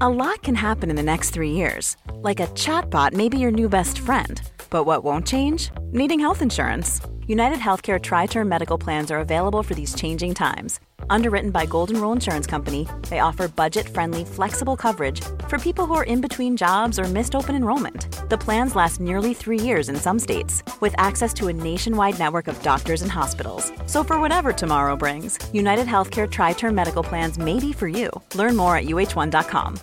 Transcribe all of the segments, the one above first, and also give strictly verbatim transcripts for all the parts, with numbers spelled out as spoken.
A lot can happen in the next three years. Like a chatbot may be your new best friend. But what won't change? Needing health insurance. United Healthcare Tri-Term Medical Plans are available for these changing times. Underwritten by Golden Rule Insurance Company, they offer budget-friendly, flexible coverage for people who are in between jobs or missed open enrollment. The plans last nearly three years in some states, with access to a nationwide network of doctors and hospitals. So for whatever tomorrow brings, United Healthcare Tri-Term Medical Plans may be for you. Learn more at U H one dot com.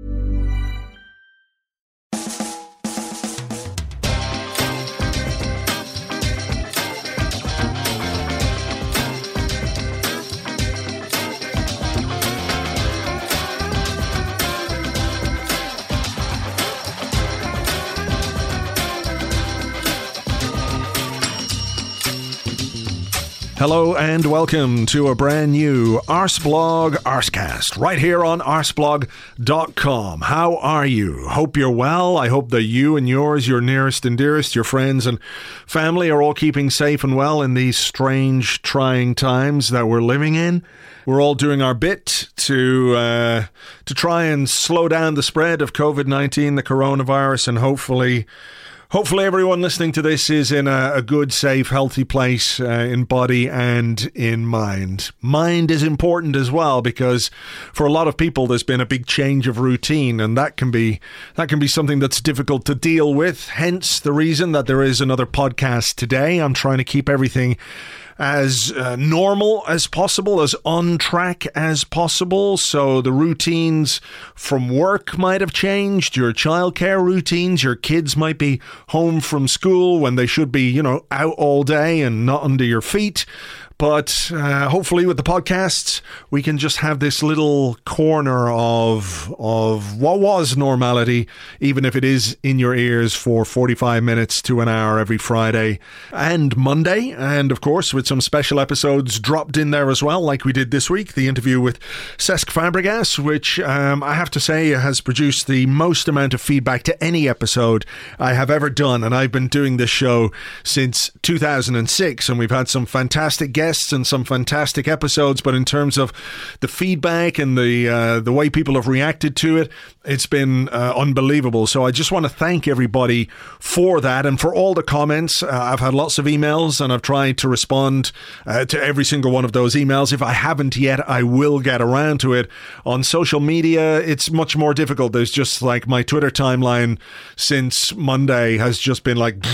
Hello and welcome to a brand new Arsblog Arscast right here on arsblog dot com. How are you? Hope you're well. I hope that you and yours, your nearest and dearest, your friends and family are all keeping safe and well in these strange, trying times that we're living in. We're all doing our bit to uh, to try and slow down the spread of covid nineteen, the coronavirus, and hopefully... Hopefully everyone listening to this is in a, a good, safe, healthy place uh, in body and in mind. Mind is important as well because for a lot of people there's been a big change of routine, and that can be that can be something that's difficult to deal with. Hence the reason that there is another podcast today. I'm trying to keep everything as uh, normal as possible, as on track as possible. So the routines from work might have changed, your childcare routines, your kids might be home from school when they should be, you know, out all day and not under your feet. But uh, hopefully with the podcasts, we can just have this little corner of of what was normality, even if it is in your ears for forty-five minutes to an hour every Friday and Monday. And of course, with some special episodes dropped in there as well, like we did this week, the interview with Cesc Fabregas, which um, I have to say has produced the most amount of feedback to any episode I have ever done. And I've been doing this show since two thousand six, and we've had some fantastic guests and some fantastic episodes, but in terms of the feedback and the uh, the way people have reacted to it, it's been uh, unbelievable. So I just want to thank everybody for that and for all the comments. Uh, I've had lots of emails and I've tried to respond uh, to every single one of those emails. If I haven't yet, I will get around to it. On social media, it's much more difficult. There's just like my Twitter timeline since Monday has just been like...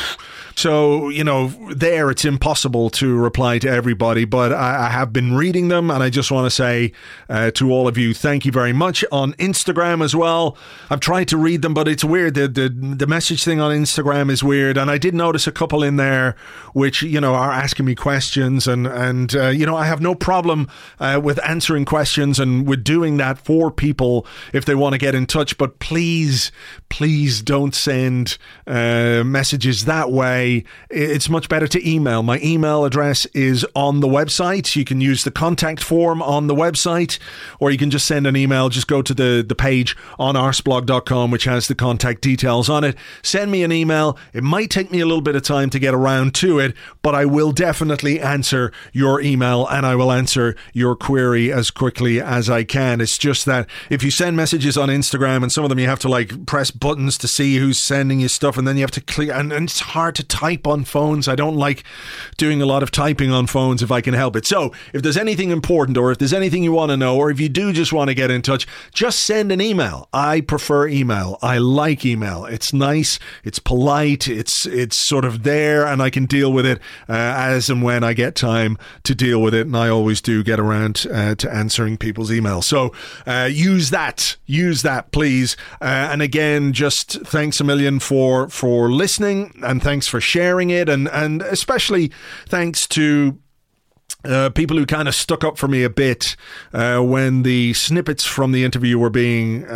So, you know, there it's impossible to reply to everybody, but I, I have been reading them, and I just want to say uh, to all of you, thank you very much. On Instagram as well, I've tried to read them, but it's weird. The, the, the message thing on Instagram is weird, and I did notice a couple in there which, you know, are asking me questions, and, and uh, you know, I have no problem uh, with answering questions and with doing that for people if they want to get in touch, but please, please don't send uh, messages that way. It's much better to email. My email address is on the website. You can use the contact form on the website, or you can just send an email. Just go to the, the page on arsblog dot com, which has the contact details on it. Send me an email. It might take me a little bit of time to get around to it, but I will definitely answer your email and I will answer your query as quickly as I can. It's just that if you send messages on Instagram, and some of them you have to like press buttons to see who's sending you stuff, and then you have to click, and, and it's hard to type on phones. I don't like doing a lot of typing on phones if I can help it. So if there's anything important, or if there's anything you want to know, or if you do just want to get in touch, just send an email. I prefer email. I like email. It's nice. It's polite. It's it's sort of there, and I can deal with it uh, as and when I get time to deal with it. And I always do get around uh, to answering people's emails. So uh, use that. Use that, please. Uh, and again, just thanks a million for for listening, and thanks for sharing it, and and especially thanks to Uh, people who kind of stuck up for me a bit uh, when the snippets from the interview were being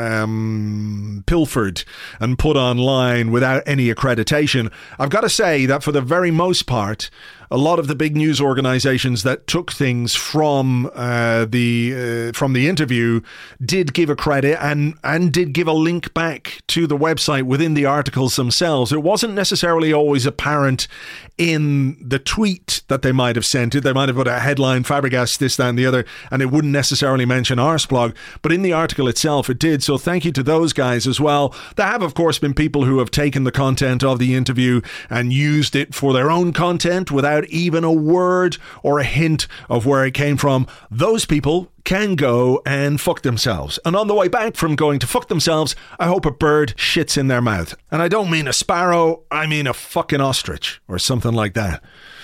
um, pilfered and put online without any accreditation. I've got to say that for the very most part, a lot of the big news organizations that took things from uh, the uh, from the interview did give a credit and, and did give a link back to the website within the articles themselves. It wasn't necessarily always apparent in the tweet that they might have sent it. They might have put a headline, Fabregas, this, that, and the other, and it wouldn't necessarily mention Arsblog. But in the article itself, it did. So thank you to those guys as well. There have, of course, been people who have taken the content of the interview and used it for their own content without even a word or a hint of where it came from. Those people can go and fuck themselves. And on the way back from going to fuck themselves, I hope a bird shits in their mouth. And I don't mean a sparrow, I mean a fucking ostrich or something like that.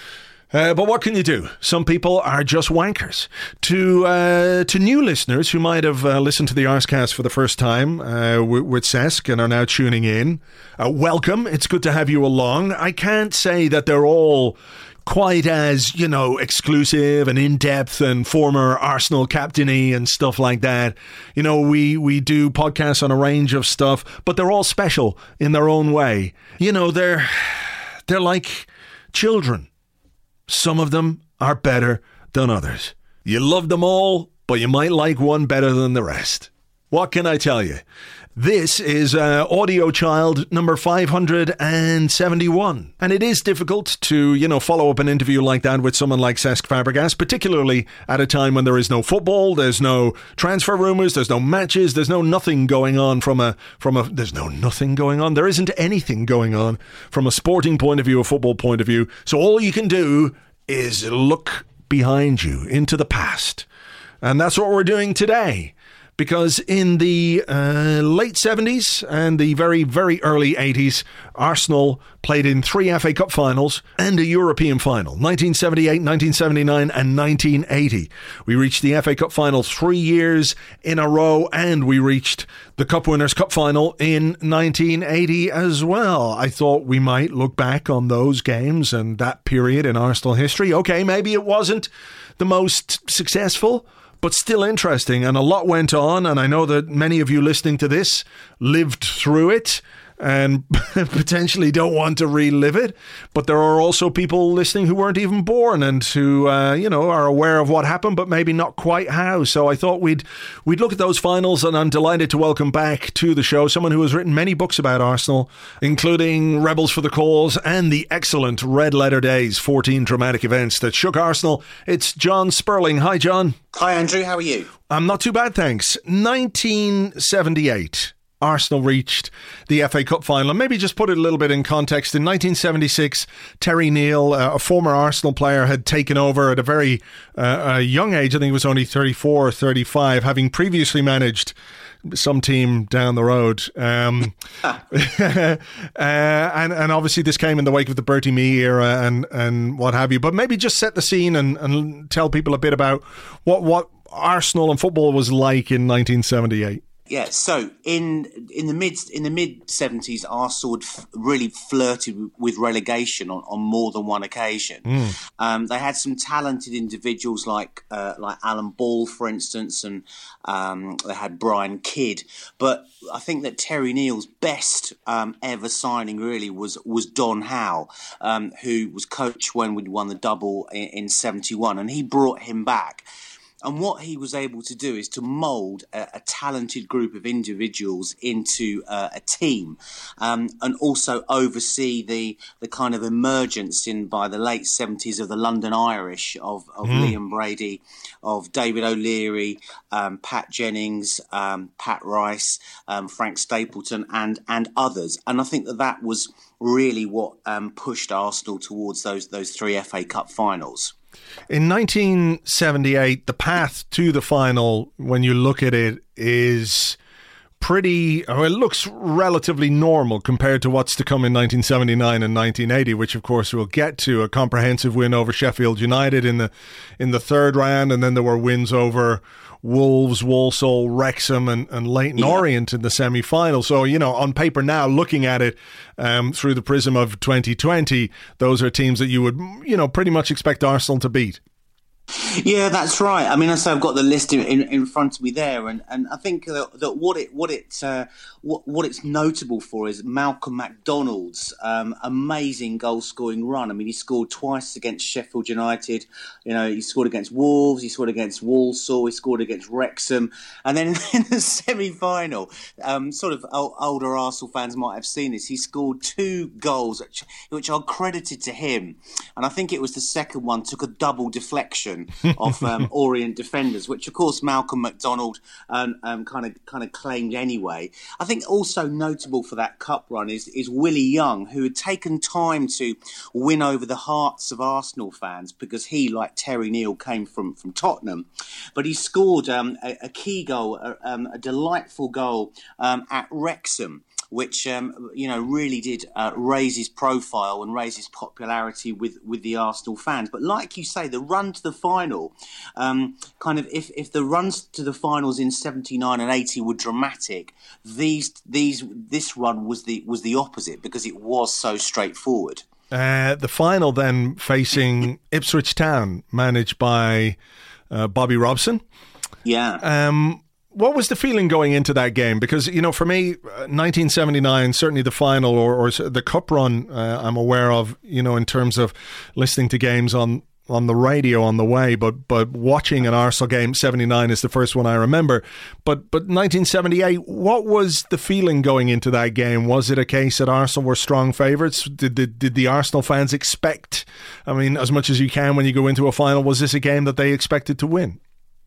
Uh, but what can you do? Some people are just wankers. To uh, to new listeners who might have uh, listened to the Arscast for the first time uh, with, with Cesc and are now tuning in, uh, welcome. It's good to have you along. I can't say that they're all quite as, you know, exclusive and in-depth and former Arsenal captainy and stuff like that. You know, we, we do podcasts on a range of stuff, but they're all special in their own way. You know, they're they're like children. Some of them are better than others. You love them all, but you might like one better than the rest. What can I tell you? This is uh, Audio Child number five hundred seventy-one. And it is difficult to, you know, follow up an interview like that with someone like Cesc Fabregas, particularly at a time when there is no football, there's no transfer rumours, there's no matches, there's no nothing going on from a, from a, there's no nothing going on. There isn't anything going on from a sporting point of view, a football point of view. So all you can do is look behind you into the past. And that's what we're doing today. Because in the uh, late seventies and the very, very early eighties, Arsenal played in three F A Cup finals and a European final, nineteen seventy-eight, nineteen seventy-nine and nineteen eighty. We reached the F A Cup final three years in a row, and we reached the Cup Winners' Cup final in nineteen eighty as well. I thought we might look back on those games and that period in Arsenal history. Okay, maybe it wasn't the most successful, but still interesting, and a lot went on, and I know that many of you listening to this lived through it and potentially don't want to relive it, but there are also people listening who weren't even born and who, uh, you know, are aware of what happened, but maybe not quite how. So I thought we'd we'd look at those finals, and I'm delighted to welcome back to the show someone who has written many books about Arsenal, including Rebels for the Cause and the excellent Red Letter Days, fourteen dramatic events that shook Arsenal. It's John Sperling. Hi, John. Hi, Andrew. How are you? I'm not too bad, thanks. nineteen seventy-eight. Arsenal reached the F A Cup final. And maybe just put it a little bit in context. In nineteen seventy-six, Terry Neal, uh, a former Arsenal player, had taken over at a very uh, a young age. I think it was only thirty-four or thirty-five, having previously managed some team down the road. Um, uh, and, and obviously this came in the wake of the Bertie Mee era and, and what have you. But maybe just set the scene and, and tell people a bit about what, what Arsenal and football was like in nineteen seventy-eight. Yeah, so in in the mid in the mid seventies, Arsenal f- really flirted with relegation on, on more than one occasion. Mm. Um, they had some talented individuals like uh, like Alan Ball, for instance, and um, they had Brian Kidd. But I think that Terry Neal's best um, ever signing really was was Don Howe, um, who was coach when we won the double in, in seventy-one, and he brought him back. And what he was able to do is to mould a, a talented group of individuals into uh, a team, um, and also oversee the the kind of emergence in by the late seventies of the London Irish of, of mm. Liam Brady, of David O'Leary, um, Pat Jennings, um, Pat Rice, um, Frank Stapleton, and and others. And I think that that was really what um, pushed Arsenal towards those those three F A Cup finals. In nineteen seventy-eight, the path to the final, when you look at it, is pretty, oh, it looks relatively normal compared to what's to come in nineteen seventy-nine and nineteen eighty, which of course we'll get to. A comprehensive win over Sheffield United in the in the third round, and then there were wins over Wolves, Walsall, Wrexham and, and Leyton yeah. Orient in the semi-final. So, you know, on paper now, looking at it um, through the prism of twenty twenty, those are teams that you would, you know, pretty much expect Arsenal to beat. Yeah, that's right. I mean, I say I've got the list in, in, in front of me there, and, and I think that, that what it what it uh, what what it's notable for is Malcolm McDonald's um, amazing goal scoring run. I mean, he scored twice against Sheffield United. You know, he scored against Wolves, he scored against Walsall, he scored against Wrexham, and then in the semi final, um, sort of older Arsenal fans might have seen this. He scored two goals which, which are credited to him, and I think it was the second one took a double deflection of um, Orient defenders, which of course Malcolm McDonald um, um, kind of kind of claimed anyway. I think also notable for that cup run is is Willie Young, who had taken time to win over the hearts of Arsenal fans because he, like Terry Neal, came from from Tottenham, but he scored um, a, a key goal, a, um, a delightful goal um, at Wrexham, which um, you know really did uh, raise his profile and raise his popularity with, with the Arsenal fans. But like you say, the run to the final, um, kind of if, if the runs to the finals in seventy-nine and eighty were dramatic, these these this run was the was the opposite because it was so straightforward. Uh, the final then facing Ipswich Town, managed by uh, Bobby Robson. Yeah. Um, What was the feeling going into that game? Because, you know, for me, nineteen seventy-nine, certainly the final or, or the cup run, uh, I'm aware of, you know, in terms of listening to games on, on the radio on the way, but but watching an Arsenal game, seventy-nine is the first one I remember. But but nineteen seventy-eight, what was the feeling going into that game? Was it a case that Arsenal were strong favourites? Did the, did the Arsenal fans expect, I mean, as much as you can when you go into a final, was this a game that they expected to win?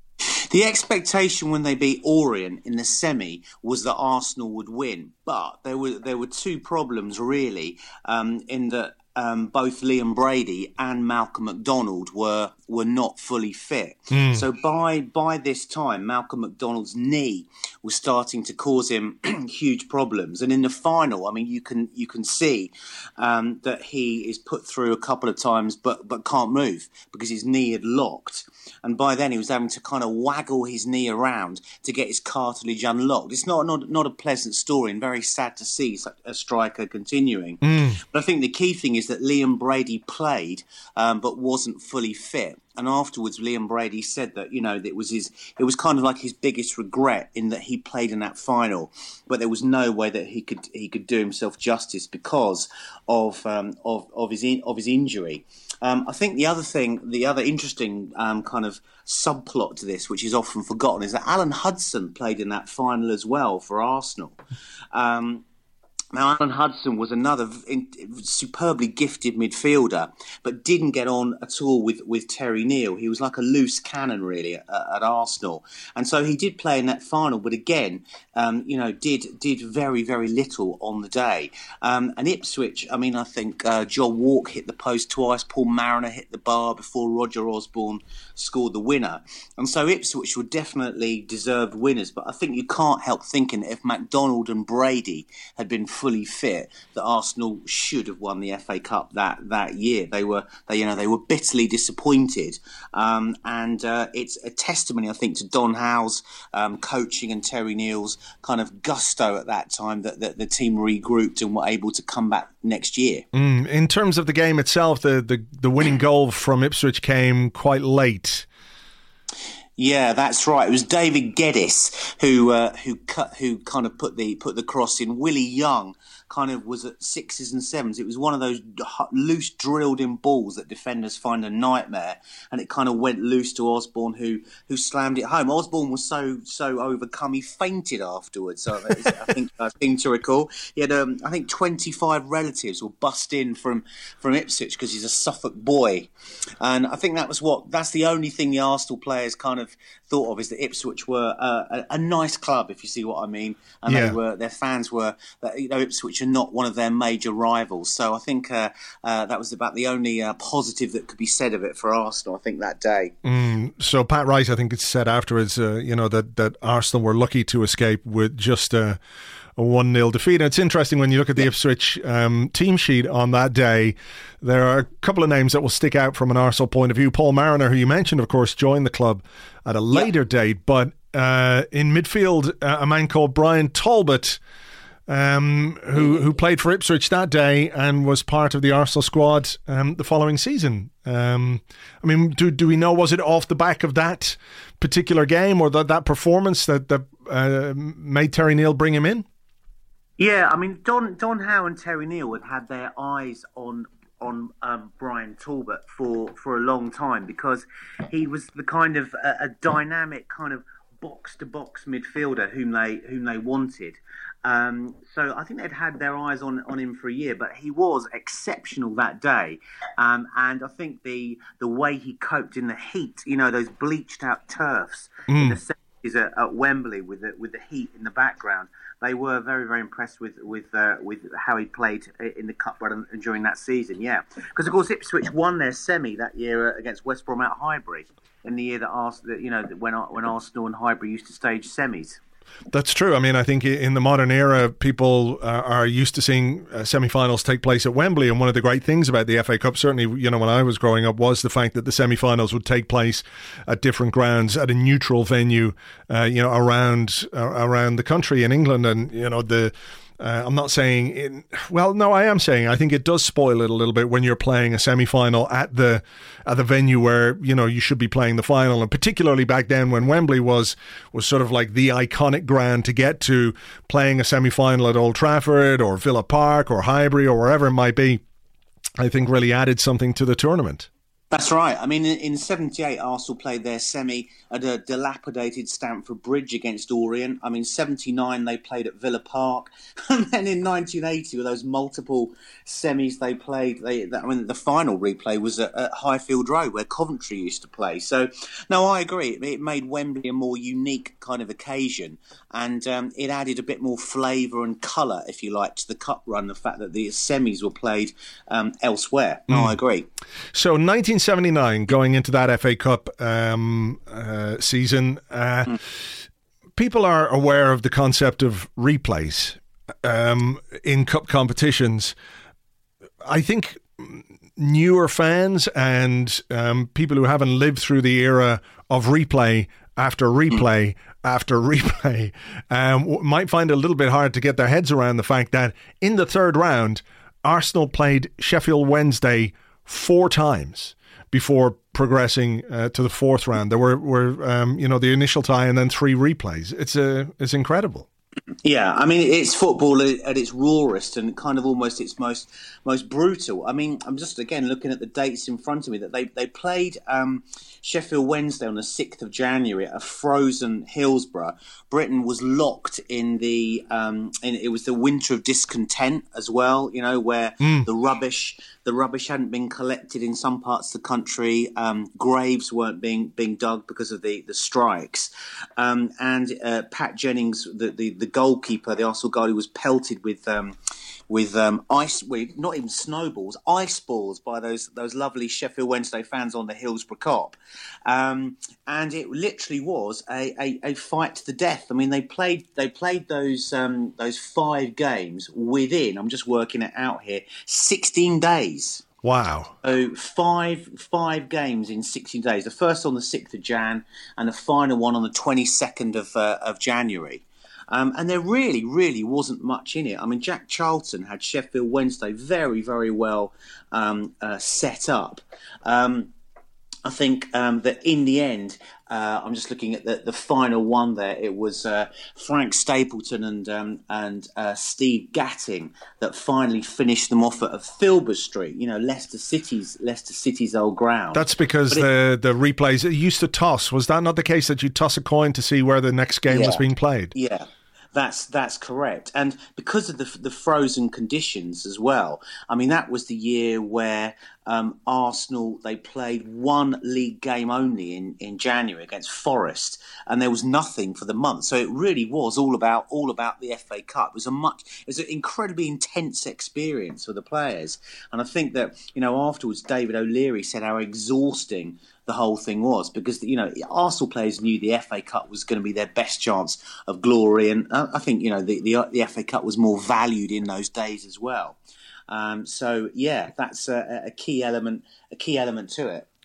The expectation when they beat Orient in the semi was that Arsenal would win, but there were there were two problems really, um, in that um, both Liam Brady and Malcolm McDonald were were not fully fit. Mm. So by by this time, Malcolm McDonald's knee was starting to cause him huge problems, and in the final, I mean, you can you can see um, that he is put through a couple of times, but but can't move because his knee had locked. And by then he was having to kind of waggle his knee around to get his cartilage unlocked. It's not not, not a pleasant story and very sad to see such a striker continuing. Mm. But I think the key thing is that Liam Brady played um, but wasn't fully fit. And afterwards, Liam Brady said that, you know, that it was his, it was kind of like his biggest regret in that he played in that final, but there was no way that he could he could do himself justice because of um, of of his in, of his injury. Um, I think the other thing, the other interesting um, kind of subplot to this, which is often forgotten, is that Alan Hudson played in that final as well for Arsenal. Um, Now, Alan Hudson was another superbly gifted midfielder, but didn't get on at all with, with Terry Neal. He was like a loose cannon, really, at, at Arsenal. And so he did play in that final, but again, um, you know, did did very, very little on the day. Um, and Ipswich, I mean, I think uh, John Walk hit the post twice, Paul Mariner hit the bar before Roger Osborne scored the winner. And so Ipswich were definitely deserved winners, but I think you can't help thinking that if McDonald and Brady had been fully fit, that Arsenal should have won the F A Cup that, that year. They were, they, you know, they were bitterly disappointed, um, and uh, it's a testimony, I think, to Don Howe's um, coaching and Terry Neal's kind of gusto at that time that, that the team regrouped and were able to come back next year. Mm, in terms of the game itself, the, the the winning goal from Ipswich came quite late. Yeah, that's right. It was David Geddes who uh, who cut who kind of put the put the cross in. Willie Young kind of was at sixes and sevens. It was one of those loose drilled in balls that defenders find a nightmare, and it kind of went loose to Osborne, who who slammed it home. Osborne was so so overcome he fainted afterwards. So I think I think to recall, he had um, I think twenty-five relatives were bussed in from from Ipswich because he's a Suffolk boy, and I think that was what that's the only thing the Arsenal players kind of thought of, is that Ipswich were uh, a, a nice club, if you see what I mean, and yeah. they were their fans were you know Ipswich are not one of their major rivals. So I think uh, uh, that was about the only uh, positive that could be said of it for Arsenal, I think, that day. Mm, so Pat Rice, I think it's said afterwards, uh, you know, that, that Arsenal were lucky to escape with just a, a one nil defeat. And it's interesting when you look at the yeah. Ipswich um, team sheet on that day, there are a couple of names that will stick out from an Arsenal point of view. Paul Mariner, who you mentioned, of course, joined the club at a later yeah. date, but uh, in midfield, uh, a man called Brian Talbot, um, who who played for Ipswich that day and was part of the Arsenal squad um, the following season. Um, I mean, do do we know, was it off the back of that particular game or that, that performance that, that uh, made Terry Neill bring him in? Yeah, I mean, Don Don Howe and Terry Neill had had their eyes on on um, Brian Talbot for, for a long time because he was the kind of a, a dynamic kind of box-to-box midfielder whom they whom they wanted. Um, so I think they'd had their eyes on, on him for a year, but he was exceptional that day. Um, and I think the the way he coped in the heat, you know, those bleached out turfs mm. in the seventies at, at Wembley with the, with the heat in the background, they were very, very impressed with with uh, with how he played in the cup run and during that season. Yeah, because of course Ipswich won their semi that year against West Brom at Highbury in the year that Arsenal, you know, when when Arsenal and Highbury used to stage semis. That's true. I mean, I think in the modern era, people uh, are used to seeing uh, semi-finals take place at Wembley. And one of the great things about the F A Cup, certainly, you know, when I was growing up, was the fact that the semi-finals would take place at different grounds at a neutral venue, uh, you know, around uh, around the country in England. And, you know, the Uh, I'm not saying, in, well, no, I am saying I think it does spoil it a little bit when you're playing a semi-final at the at the venue where, you know, you should be playing the final. And particularly back then when Wembley was was sort of like the iconic ground to get to, playing a semi-final at Old Trafford or Villa Park or Highbury or wherever it might be, I think really added something to the tournament. That's right. I mean, in seventy-eight, Arsenal played their semi at a dilapidated Stamford Bridge against Orient. I mean, seventy-nine, they played at Villa Park. And then in nineteen eighty, with those multiple semis they played, they, I mean, the final replay was at, at Highfield Road, where Coventry used to play. So, no, I agree. It made Wembley a more unique kind of occasion. And um, it added a bit more flavour and colour, if you like, to the cup run, the fact that the semis were played um, elsewhere. No, mm. I agree. So, nineteen seventy-nine, going into that F A Cup um, uh, season, uh, mm. people are aware of the concept of replays um, in cup competitions. I think newer fans and um, people who haven't lived through the era of replay after replay mm. after replay um, might find it a little bit hard to get their heads around the fact that in the third round, Arsenal played Sheffield Wednesday four times before progressing uh, to the fourth round. There were, were um, you know, the initial tie and then three replays. It's a, it's incredible. Yeah, I mean, it's football at its rawest and kind of almost its most most brutal. I mean, I'm just, again, looking at the dates in front of me, that they, they played um, Sheffield Wednesday on the sixth of January at a frozen Hillsborough. Britain was locked in the, um, in, it was the winter of discontent as well, you know, where mm. the rubbish... The rubbish hadn't been collected in some parts of the country. Um, graves weren't being being dug because of the, the strikes. Um, and uh, Pat Jennings, the, the, the goalkeeper, the Arsenal goalie, was pelted with um, with um, ice, well, not even snowballs, ice balls by those those lovely Sheffield Wednesday fans on the Hillsborough Cop. Um, and it literally was a, a, a fight to the death. I mean, they played they played those um, those five games within, I'm just working it out here, sixteen days. Wow. So five five games in sixteen days. The first on the sixth of Jan and the final one on the twenty-second of uh, of January. Um, and there really, really wasn't much in it. I mean, Jack Charlton had Sheffield Wednesday very, very well um, uh, set up. Um, I think um, that in the end, uh, I'm just looking at the, the final one there. It was uh, Frank Stapleton and um, and uh, Steve Gatting that finally finished them off at Filbert Street. You know, Leicester City's Leicester City's old ground. That's because but the it, the replays it used to toss. Was that not the case, that you toss a coin to see where the next game yeah, was being played? Yeah. That's that's correct, and because of the the frozen conditions as well. I mean, that was the year where um, Arsenal, they played one league game only in, in January against Forest, and there was nothing for the month. So it really was all about all about the F A Cup. It was a much it was an incredibly intense experience for the players, and I think that, you know, afterwards David O'Leary said how exhausting the whole thing was, because, you know, Arsenal players knew the F A Cup was going to be their best chance of glory, and I think, you know, the, the, the F A Cup was more valued in those days as well. Um, so yeah, that's a, a key element, a key element to it.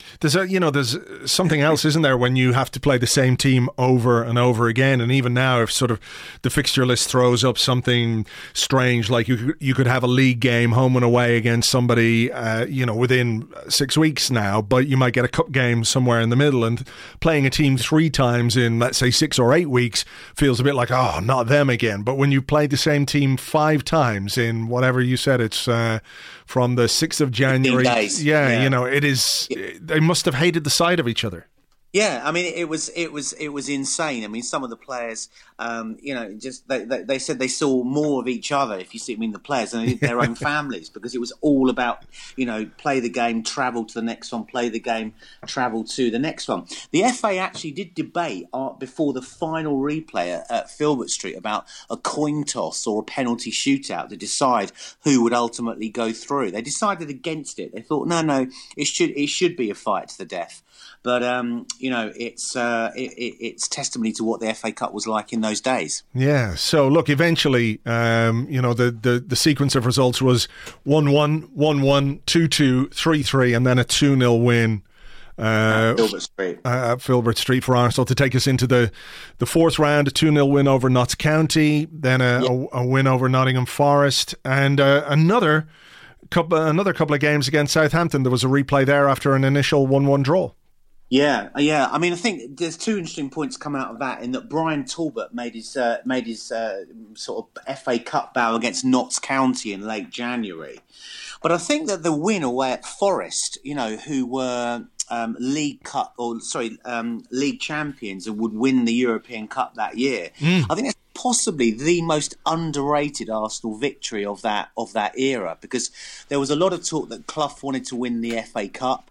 There's a, you know, there's something else, isn't there, when you have to play the same team over and over again. And even now, if sort of the fixture list throws up something strange, like you could, you could have a league game home and away against somebody, uh, you know, within six weeks now, but you might get a cup game somewhere in the middle, and playing a team three times in, let's say, six or eight weeks feels a bit like, oh, not them again. But when you play the same team five times in whatever you said, it's uh, from the sixth of January. days. Yeah, Yeah. you know, it is. They must have hated the sight of each other. Yeah, I mean, it was it was it was insane. I mean, some of the players, um, you know, just they, they they said they saw more of each other, if you see, I mean, the players, than their own families, because it was all about, you know, play the game, travel to the next one, play the game, travel to the next one. The F A actually did debate uh, before the final replay at, at Filbert Street about a coin toss or a penalty shootout to decide who would ultimately go through. They decided against it. They thought, no, no, it should it should be a fight to the death. But, um, you know, it's uh, it, it, it's testimony to what the F A Cup was like in those days. Yeah. So, look, eventually, um, you know, the, the, the sequence of results was one one, one one, two two, three three, and then a two nil win uh, at Filbert Street. Uh, at Filbert Street for Arsenal to take us into the, the fourth round, a two nil win over Notts County, then a, yeah. a, a win over Nottingham Forest, and uh, another couple, another couple of games against Southampton. There was a replay there after an initial one one draw. Yeah, yeah. I mean, I think there's two interesting points come out of that. In that Brian Talbot made his uh, made his uh, sort of F A Cup bow against Notts County in late January, but I think that the win away at Forest, you know, who were um, League Cup or sorry, um, League champions and would win the European Cup that year, mm. I think that's possibly the most underrated Arsenal victory of that of that era, because there was a lot of talk that Clough wanted to win the F A Cup.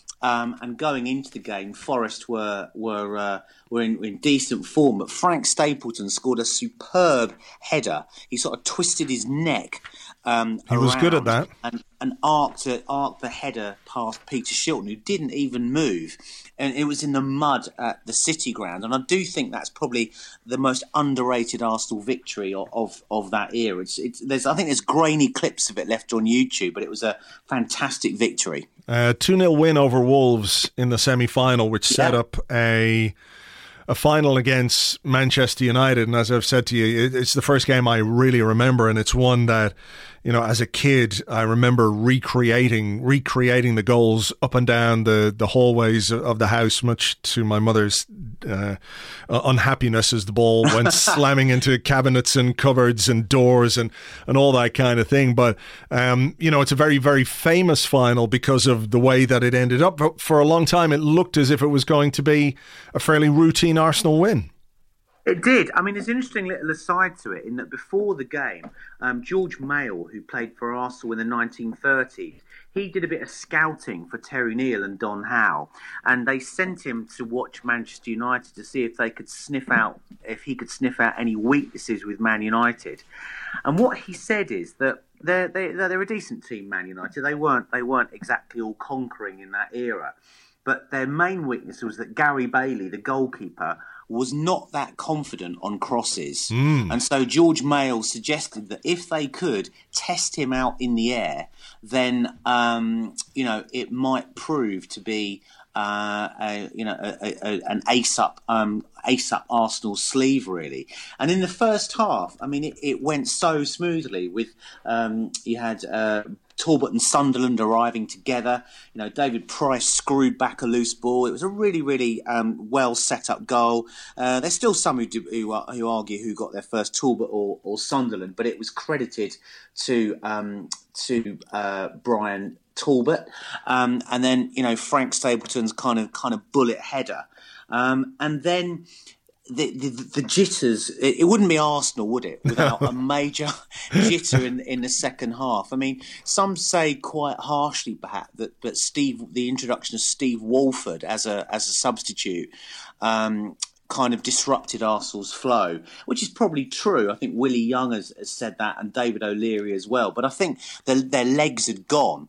Um, and going into the game, Forest were were uh, were in, in decent form, but Frank Stapleton scored a superb header. He sort of twisted his neck. Um, he was good at that, and, and arced a, arced the header past Peter Shilton, who didn't even move, and it was in the mud at the City Ground. And I do think that's probably the most underrated Arsenal victory of of, of that era. It's, it's, there's I think there's grainy clips of it left on YouTube, but it was a fantastic victory. Uh, two nil win over Wolves in the semi-final, which set yeah. up a a final against Manchester United. And as I've said to you, it, it's the first game I really remember, and it's one that, you know, as a kid, I remember recreating recreating the goals up and down the, the hallways of the house, much to my mother's uh, unhappiness as the ball went slamming into cabinets and cupboards and doors and, and all that kind of thing. But, um, you know, it's a very, very famous final because of the way that it ended up. But for a long time, it looked as if it was going to be a fairly routine Arsenal win. It did. I mean, there's an interesting little aside to it in that before the game, um, George Mayle, who played for Arsenal in the nineteen thirties, he did a bit of scouting for Terry Neill and Don Howe, and they sent him to watch Manchester United to see if they could sniff out, if he could sniff out any weaknesses with Man United. And what he said is that they're they, they're a decent team, Man United. They weren't they weren't exactly all conquering in that era, but their main weakness was that Gary Bailey, the goalkeeper, was not that confident on crosses. Mm. And so George Mayle suggested that if they could test him out in the air, then, um, you know, it might prove to be, uh, a, you know, a, a, an ace-up um, ace-up Arsenal sleeve, really. And in the first half, I mean, it, it went so smoothly with, um, you had... Uh, Talbot and Sunderland arriving together. You know, David Price screwed back a loose ball. It was a really, really um, well set up goal. Uh, there's still some who, do, who who argue who got their first, Talbot or, or Sunderland, but it was credited to um, to uh, Brian Talbot, um, and then you know Frank Stapleton's kind of kind of bullet header, um, and then. The, the the jitters, it, it wouldn't be Arsenal, would it, without a major jitter in in the second half. I mean, some say quite harshly, perhaps, that but Steve, the introduction of Steve Walford as a as a substitute, um, kind of disrupted Arsenal's flow, which is probably true. I think Willie Young has, has said that, and David O'Leary as well. But I think their their legs had gone.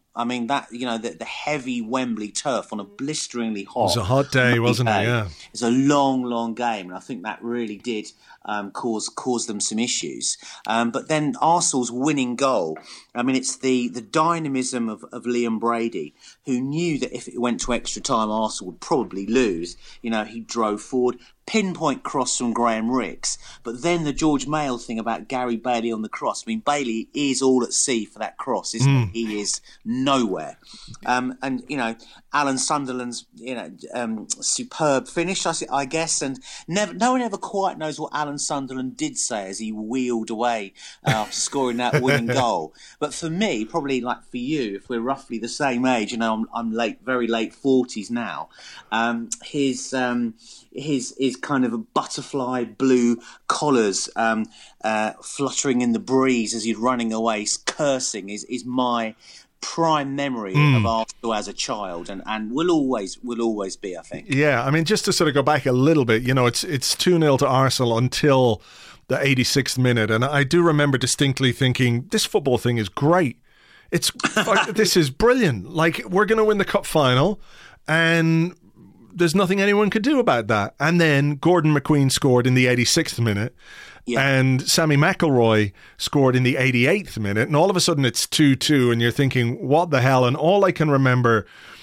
I mean, that, you know, the, the heavy Wembley turf on a blisteringly hot... It was a hot day, wasn't it? Yeah. It's a long, long game, and I think that really did um, cause cause them some issues. Um, but then Arsenal's winning goal, I mean, it's the, the dynamism of, of Liam Brady, who knew that if it went to extra time, Arsenal would probably lose. You know, he drove forward, pinpoint cross from Graham Rix. But then the George Mayle thing about Gary Bailey on the cross. I mean, Bailey is all at sea for that cross, isn't mm. he? He is nowhere. Um, and, you know, Alan Sunderland's, you know, um, superb finish, I, I guess. And never, no one ever quite knows what Alan Sunderland did say as he wheeled away uh, after scoring that winning goal. But for me, probably like for you, if we're roughly the same age, you know, I'm, I'm late, very late forties now, um, his... Um, His his kind of a butterfly blue collars um, uh, fluttering in the breeze as he's running away, cursing, is is my prime memory mm. of Arsenal as a child, and, and will always will always be, I think. Yeah, I mean, just to sort of go back a little bit, you know, it's it's two nil to Arsenal until the eighty-sixth minute, and I do remember distinctly thinking, this football thing is great. It's this is brilliant. Like, we're going to win the cup final, and there's nothing anyone could do about that. And then Gordon McQueen scored in the eighty-sixth minute, yeah. and Sammy McIlroy scored in the eighty-eighth minute, and all of a sudden it's two two, and you're thinking, what the hell? And all I can remember,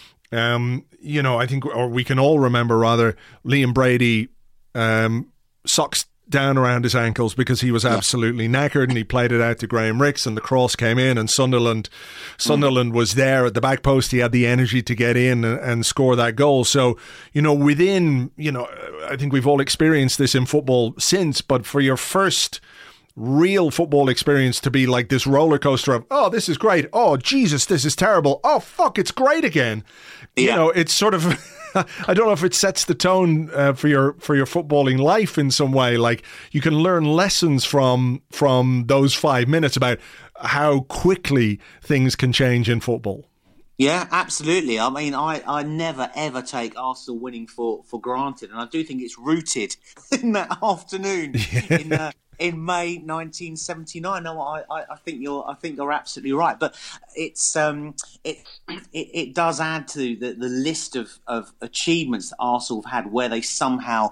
um, you know, I think, or we can all remember rather, Liam Brady um, socks down around his ankles because he was absolutely yeah. knackered, and he played it out to Graham Rix, and the cross came in, and Sunderland Sunderland mm. was there at the back post. He had the energy to get in and, and score that goal. So, you know, within, you know, I think we've all experienced this in football since, but for your first real football experience to be like this roller coaster of, oh, this is great, oh, Jesus, this is terrible, oh, fuck, it's great again. Yeah. You know, it's sort of... I don't know if it sets the tone uh, for your for your footballing life in some way. Like, you can learn lessons from from those five minutes about how quickly things can change in football. Yeah, absolutely. I mean, I, I never, ever take Arsenal winning for, for granted. And I do think it's rooted in that afternoon yeah. in uh, in May nineteen seventy-nine. No, I, I think you're I think you're absolutely right. But it's um it it, it does add to the, the list of, of achievements that Arsenal have had, where they somehow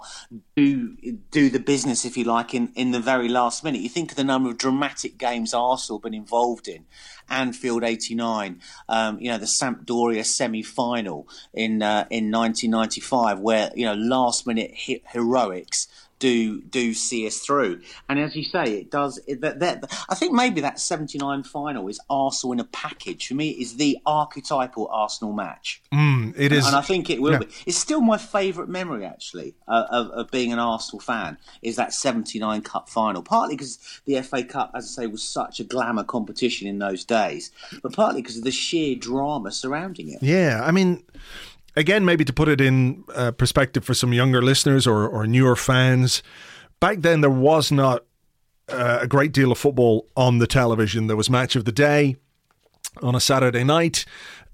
do do the business, if you like, in, in the very last minute. You think of the number of dramatic games Arsenal have been involved in. Anfield eighty-nine, um, you know, the Sampdoria semi-final in uh, in nineteen ninety-five, where, you know, last minute he- heroics do do see us through. And as you say, it does. It, that, that, I think maybe that seventy-nine final is Arsenal in a package. For me, it is the archetypal Arsenal match. Mm, it is, and I think it will yeah. be. It's still my favourite memory, actually, uh, of, of being an Arsenal fan, is that seventy-nine Cup final. Partly because the F A Cup, as I say, was such a glamour competition in those days, but partly because of the sheer drama surrounding it. Yeah, I mean, again, maybe to put it in uh, perspective for some younger listeners or, or newer fans, back then there was not uh, a great deal of football on the television. There was Match of the Day on a Saturday night,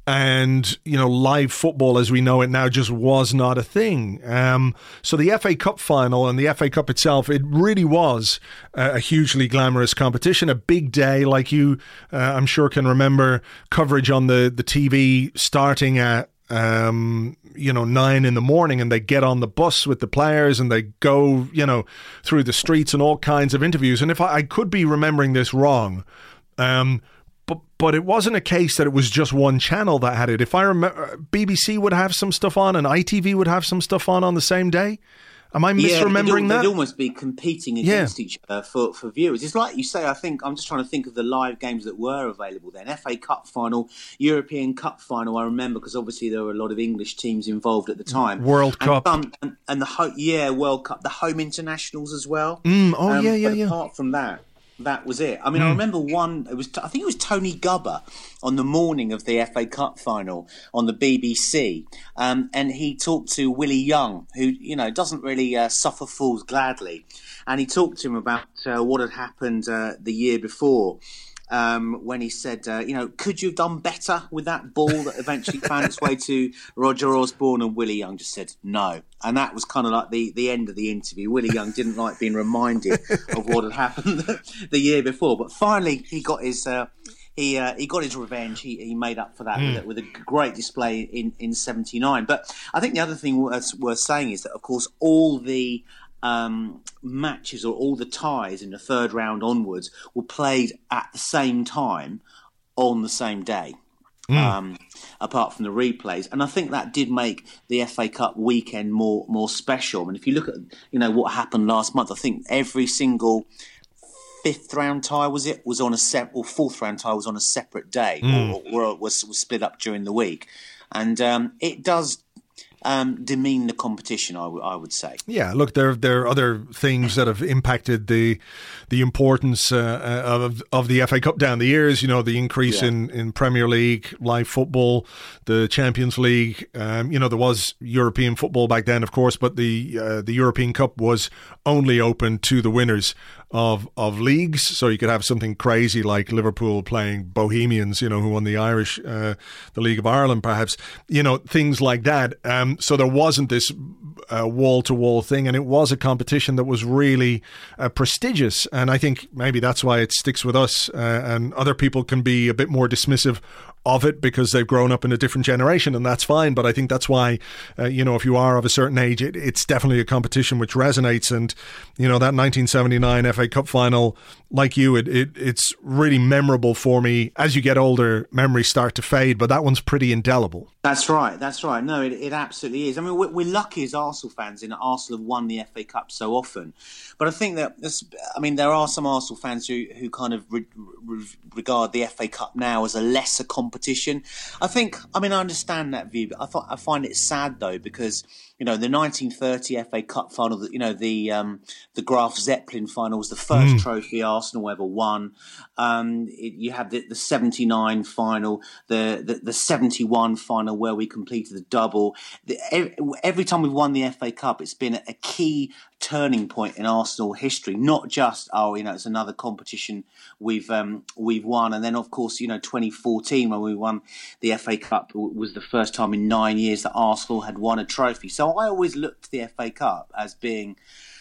and, you know, live football as we know it now just was not a thing. Um, so the F A Cup final and the F A Cup itself, it really was a, a hugely glamorous competition, a big day, like you, uh, I'm sure, can remember coverage on the, the T V starting at Um, you know, nine in the morning, and they get on the bus with the players and they go, you know, through the streets and all kinds of interviews. And if I, I could be remembering this wrong, um, but but it wasn't a case that it was just one channel that had it. If I remember, B B C would have some stuff on and I T V would have some stuff on on the same day. Am I misremembering yeah, that? They'd almost be competing against yeah. each other for, for viewers. It's like you say, I think, I'm just trying to think of the live games that were available then. F A Cup final, European Cup final, I remember, because obviously there were a lot of English teams involved at the time. World and Cup. Um, and, and the, ho- yeah, World Cup, the home internationals as well. Mm, oh, um, yeah, yeah, but yeah. apart from that, that was it. I mean, mm. I remember one, it was, I think it was Tony Gubber on the morning of the F A Cup final on the B B C. Um, and he talked to Willie Young, who, you know, doesn't really uh, suffer fools gladly. And he talked to him about uh, what had happened uh, the year before. Um, when he said, uh, you know, could you have done better with that ball that eventually found its way to Roger Osborne? And Willie Young just said no. And that was kind of like the, the end of the interview. Willie Young didn't like being reminded of what had happened the year before. But finally, he got his uh, he uh, he got his revenge. He he made up for that mm. with, a, with a great display in in seventy-nine. But I think the other thing worth, worth saying is that, of course, all the um, matches or all the ties in the third round onwards were played at the same time on the same day. Mm. Um, apart from the replays, and I think that did make the F A Cup weekend more more special. I mean, if you look at you know what happened last month, I think every single fifth round tie was it was on a set or fourth round tie was on a separate day, mm. or, or was was split up during the week, and um, it does. Um, demean the competition, I, w- I would say. Yeah, look, there there are other things that have impacted the the importance uh, of of the F A Cup down the years. You know, the increase yeah. in, in Premier League, live football, the Champions League. Um, you know, there was European football back then, of course, but the uh, the European Cup was only open to the winners of of leagues. So you could have something crazy like Liverpool playing Bohemians, you know, who won the Irish, uh, the League of Ireland, perhaps. You know, things like that. Um, so there wasn't this uh, wall-to-wall thing, and it was a competition that was really uh, prestigious. And I think maybe that's why it sticks with us, uh, and other people can be a bit more dismissive of it because they've grown up in a different generation, and that's fine. But I think that's why, uh, you know, if you are of a certain age, it, it's definitely a competition which resonates. And, you know, that nineteen seventy-nine F A Cup final, like you, it, it it's really memorable for me. As you get older, memories start to fade, but that one's pretty indelible. That's right, that's right. No, it, it absolutely is. I mean, we're, we're lucky as Arsenal fans in that Arsenal have won the F A Cup so often. But I think that, this, I mean, there are some Arsenal fans who, who kind of re, re, regard the F A Cup now as a lesser competition. I think, I mean, I understand that view, but I, th- I find it sad, though, because, you know, the nineteen thirty F A Cup final, you know, the um, the Graf Zeppelin final was the first mm. trophy Arsenal ever won. Um, it, you have the, the seventy-nine final, the, the, the seventy-one final where we completed the double. The, every, every time we've won the F A Cup, it's been a, a key turning point in Arsenal history. Not just, oh, you know, it's another competition we've um, we've won. And then, of course, you know, twenty fourteen when we won the F A Cup was the first time in nine years that Arsenal had won a trophy. So I always looked at the F A Cup as being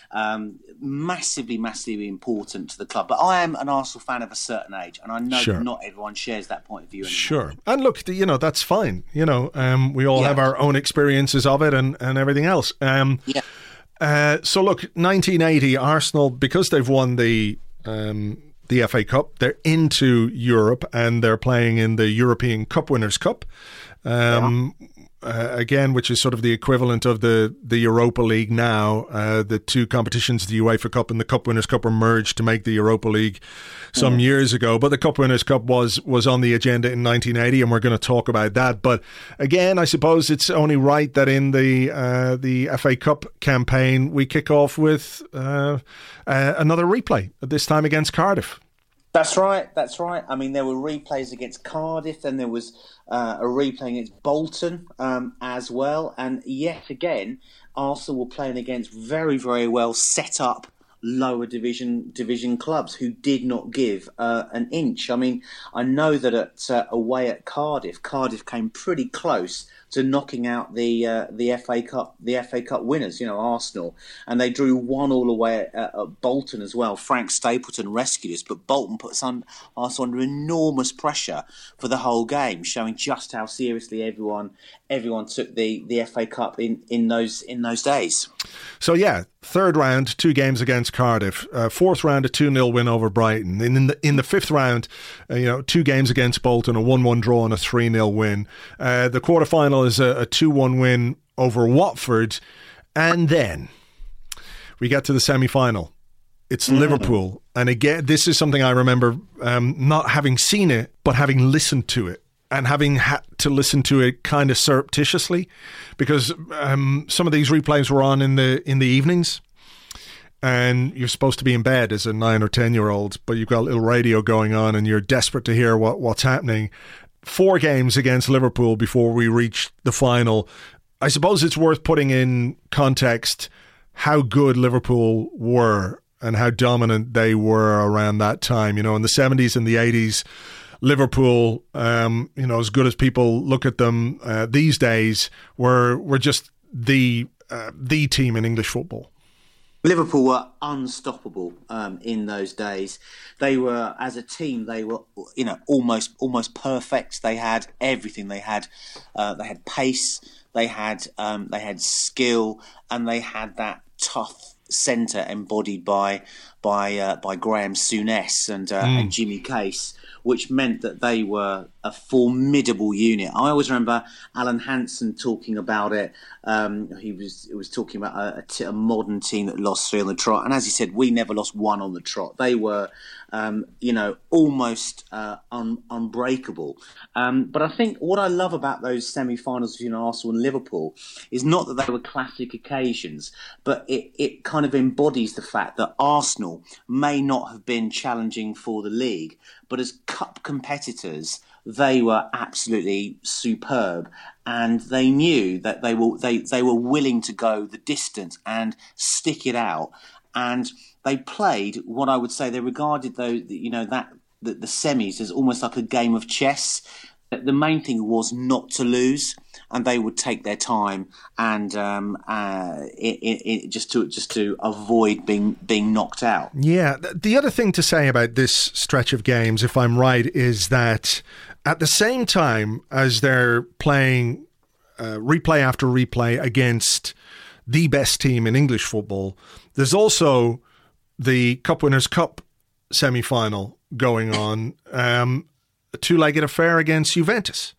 um, massively, massively important to the club. But I am an Arsenal fan of a certain age, and I know sure. that not everyone shares that point of view anymore. Sure. And look, you know, that's fine. You know, um, we all yeah. have our own experiences of it and, and everything else. Um, yeah. Uh, so look, nineteen eighty, Arsenal, because they've won the um, the F A Cup, they're into Europe and they're playing in the European Cup Winners' Cup. Um, yeah. Uh, again, which is sort of the equivalent of the, the Europa League now. Uh, the two competitions, the UEFA Cup and the Cup Winners' Cup, were merged to make the Europa League some mm. years ago. But the Cup Winners' Cup was was on the agenda in nineteen eighty, and we're going to talk about that. But again, I suppose it's only right that in the uh, the F A Cup campaign, we kick off with uh, uh, another replay, this time against Cardiff. That's right, that's right. I mean, there were replays against Cardiff, then there was uh, a replay against Bolton um, as well. And yet again, Arsenal were playing against very, very well set up lower division division clubs who did not give uh, an inch. I mean, I know that at uh, away at Cardiff, Cardiff came pretty close to knocking out the uh, the F A Cup the F A Cup winners, you know, Arsenal, and they drew one all away at, at Bolton as well. Frank Stapleton rescued us, but Bolton put us on, Arsenal under enormous pressure for the whole game, showing just how seriously everyone everyone took the, the F A Cup in, in those in those days. So yeah, third round, two games against Cardiff. Uh, fourth round, a two nil win over Brighton. And in the in the fifth round, uh, you know, two games against Bolton, a one one draw and a three nil win. Uh, the quarterfinal is a, a two one win over Watford. And then we get to the semi-final. It's mm. Liverpool. And again, this is something I remember um, not having seen it, but having listened to it. And having had to listen to it kind of surreptitiously, because um, some of these replays were on in the in the evenings, and you're supposed to be in bed as a nine or ten year old, but you've got a little radio going on, and you're desperate to hear what what's happening. Four games against Liverpool before we reach the final. I suppose it's worth putting in context how good Liverpool were and how dominant they were around that time. You know, in the seventies and the eighties. Liverpool, um, you know, as good as people look at them uh, these days, were were just the uh, the team in English football. Liverpool were unstoppable um, in those days. They were, as a team, they were, you know, almost almost perfect. They had everything. They had, uh, they had pace. They had, um, they had skill, and they had that tough centre embodied by by uh, by Graham Souness and uh, mm. and Jimmy Case, which meant that they were a formidable unit. I always remember Alan Hansen talking about it. Um, he was he was talking about a, a, t- a modern team that lost three on the trot, and as he said, we never lost one on the trot. They were, um, you know, almost uh, un- unbreakable. Um, but I think what I love about those semi-finals between Arsenal and Liverpool is not that they were classic occasions, but it, it kind of embodies the fact that Arsenal may not have been challenging for the league, but as cup competitors, they were absolutely superb, and they knew that they were they, they were willing to go the distance and stick it out. And they played what I would say they regarded those you know that the, the semis as almost like a game of chess. The main thing was not to lose, and they would take their time and um, uh, it, it, it, just to just to avoid being being knocked out. Yeah, the other thing to say about this stretch of games, if I'm right, is that at the same time as they're playing uh, replay after replay against the best team in English football, there's also the Cup Winners' Cup semi-final going on. Um, a two-legged affair against Juventus,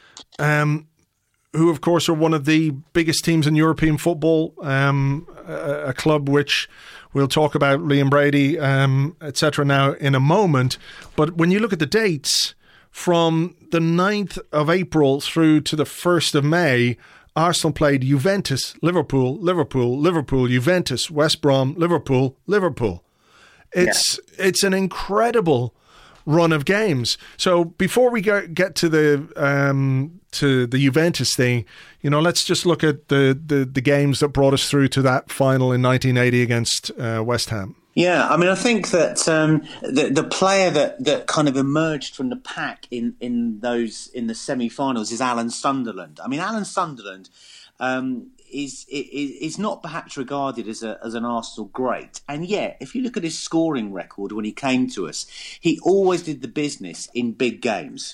um, who, of course, are one of the biggest teams in European football, um, a, a club which we'll talk about, Liam Brady, um, et cetera now in a moment. But when you look at the dates, from the ninth of April through to the first of May, Arsenal played Juventus, Liverpool, Liverpool, Liverpool, Juventus, West Brom, Liverpool, Liverpool. It's yeah. it's an incredible run of games. So before we go, get to the um, to the Juventus thing, you know, let's just look at the, the, the games that brought us through to that final in nineteen eighty against uh, West Ham. Yeah, I mean, I think that um, the the player that, that kind of emerged from the pack in, in those in the semi-finals is Alan Sunderland. I mean, Alan Sunderland um, is is not perhaps regarded as a as an Arsenal great, and yet if you look at his scoring record when he came to us, he always did the business in big games.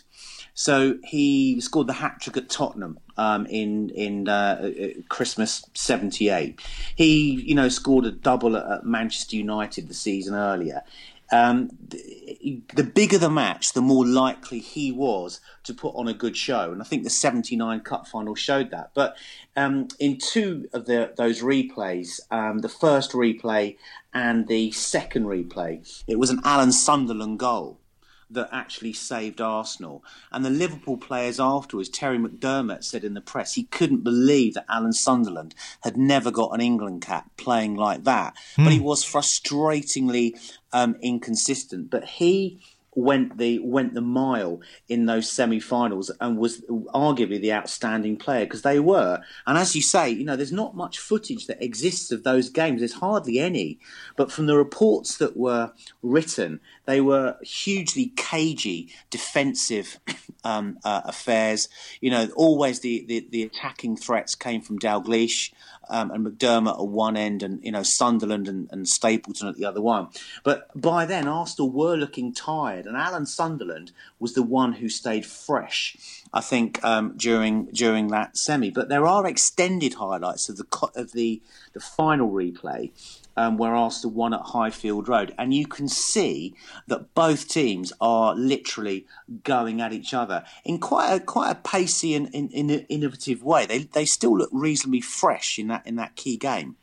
So he scored the hat-trick at Tottenham um, in in uh, Christmas seventy-eight. He, you know, scored a double at Manchester United the season earlier. Um, the, the bigger the match, the more likely he was to put on a good show. And I think the seventy-nine Cup final showed that. But um, in two of the, those replays, um, the first replay and the second replay, it was an Alan Sunderland goal that actually saved Arsenal. And the Liverpool players afterwards, Terry McDermott said in the press, he couldn't believe that Alan Sunderland had never got an England cap playing like that. Mm. But he was frustratingly um, inconsistent. But he went the went the mile in those semi-finals and was arguably the outstanding player, because they were. And as you say, you know, there's not much footage that exists of those games. There's hardly any. But from the reports that were written, they were hugely cagey, defensive um, uh, affairs. You know, always the, the, the attacking threats came from Dalglish um, and McDermott at one end, and, you know, Sunderland and, and Stapleton at the other one. But by then, Arsenal were looking tired, and Alan Sunderland was the one who stayed fresh, I think, um, during during that semi. But there are extended highlights of the of the the final replay, Um, where Arsenal won at Highfield Road. And you can see that both teams are literally going at each other in quite a quite a pacey and in, in, in innovative way. They they still look reasonably fresh in that in that key game.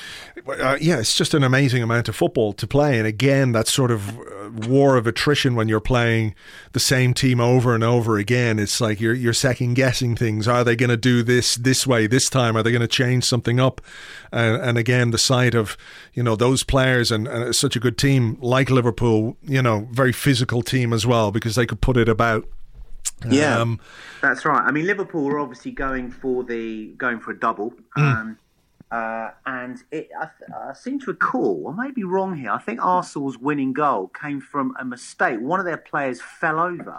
Uh, yeah, it's just an amazing amount of football to play. And again, that sort of war of attrition when you're playing the same team over and over again. It's like you're you're second guessing things. Are they going to do this this way this time? Are they going to change something up? Uh, and again, the sight of, you know, those players and, and such a good team like Liverpool, you know, very physical team as well, because they could put it about. Yeah, um, that's right. I mean, Liverpool were obviously going for the going for a double. Mm. Um, Uh, and it, I, I seem to recall, I may be wrong here, I think Arsenal's winning goal came from a mistake. One of their players fell over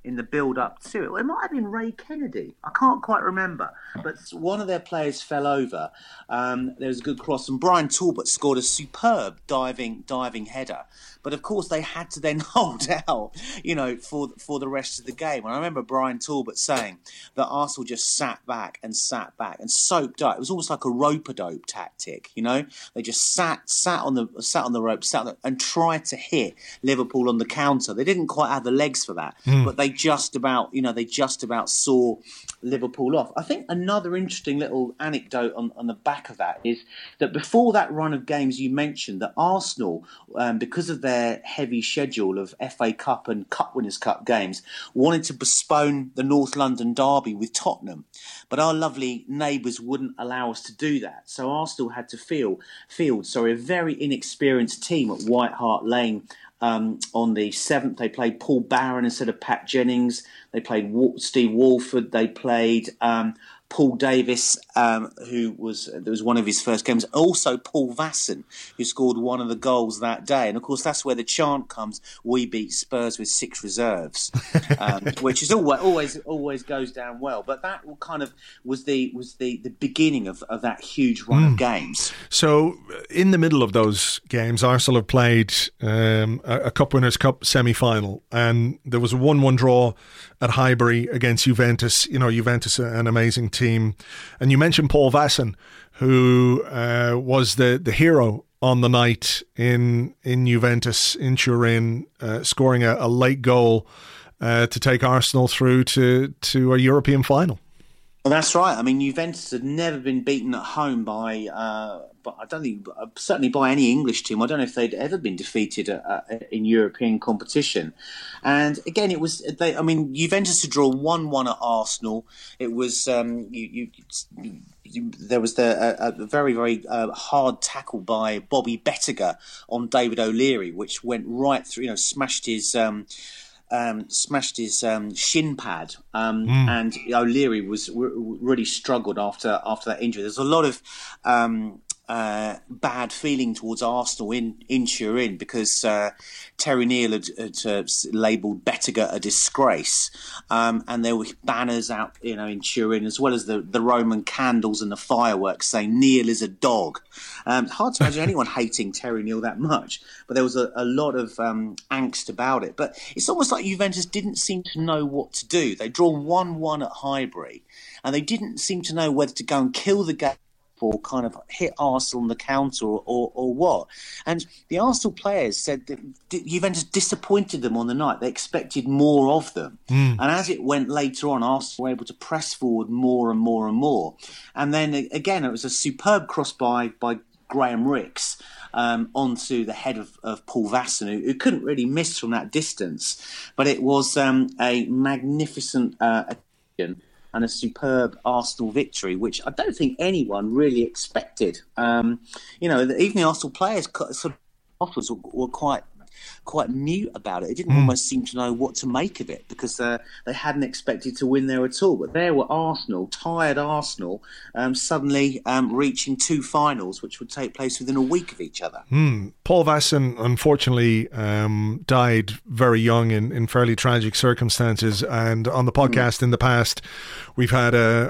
in the build-up to it. Well, it might have been Ray Kennedy. I can't quite remember. But one of their players fell over. Um, there was a good cross, and Brian Talbot scored a superb diving diving header. But of course, they had to then hold out, you know, for for the rest of the game. And I remember Brian Talbot saying that Arsenal just sat back and sat back and soaked up. It was almost like a rope-a-dope tactic, you know. They just sat sat on the sat on the rope, sat on the, and tried to hit Liverpool on the counter. They didn't quite have the legs for that, mm. but they just about, you know, they just about saw Liverpool off. I think another interesting little anecdote on, on the back of that is that before that run of games you mentioned, that Arsenal, um, because of their heavy schedule of F A Cup and Cup Winners' Cup games, wanted to postpone the North London derby with Tottenham. But our lovely neighbours wouldn't allow us to do that. So Arsenal had to field, field sorry, a very inexperienced team at White Hart Lane. Um, on the seventh, they played Paul Barron instead of Pat Jennings. They played Wa- Steve Walford. They played um, Paul Davis, um, who was that was one of his first games. Also Paul Vasson, who scored one of the goals that day. And of course, that's where the chant comes: "We beat Spurs with six reserves," um, which is always always always goes down well. But that kind of was the was the, the beginning of, of that huge run mm. of games. So, in the middle of those games, Arsenal have played um, a, a Cup Winners' Cup semi-final, and there was a one-one draw at Highbury against Juventus. You know, Juventus, an amazing team. And you mentioned Paul Vasson, who uh, was the, the hero on the night in in Juventus in Turin, uh, scoring a, a late goal uh, to take Arsenal through to, to a European final. Well, that's right. I mean, Juventus had never been beaten at home by, uh, but I don't think, uh, certainly by any English team. I don't know if they'd ever been defeated uh, uh, in European competition. And again, it was, they, I mean, Juventus had drawn one one at Arsenal. It was, um, you, you, you, there was the, a, a very, very uh, hard tackle by Bobby Bettiger on David O'Leary, which went right through, you know, smashed his... Um, Um, smashed his um, shin pad, um, mm. and O'Leary was r- really struggled after after that injury. There's a lot of um, uh, bad feeling towards Arsenal in, in Turin because uh, Terry Neal had, had uh, labelled Bettiger a disgrace, um, and there were banners out, you know, in Turin, as well as the, the Roman candles and the fireworks saying Neal is a dog. Um, hard to imagine anyone hating Terry Neal that much, but there was a, a lot of um, angst about it. But it's almost like Juventus didn't seem to know what to do. They'd drawn one one at Highbury, and they didn't seem to know whether to go and kill the game or kind of hit Arsenal on the counter or, or, or what. And the Arsenal players said that Juventus disappointed them on the night. They expected more of them. Mm. And as it went later on, Arsenal were able to press forward more and more and more. And then, again, it was a superb cross by, by Graham Rix um, onto the head of, of Paul Vasson, who, who couldn't really miss from that distance. But it was um, a magnificent uh, attention and a superb Arsenal victory, which I don't think anyone really expected. Um, you know, even the Arsenal players sort of afterwards were, were quite quite mute about it. They didn't mm. almost seem to know what to make of it because uh, they hadn't expected to win there at all. But there were Arsenal, tired Arsenal, um, suddenly um, reaching two finals, which would take place within a week of each other. Mm. Paul Vasson, unfortunately, um, died very young in, in fairly tragic circumstances. And on the podcast mm. in the past, we've had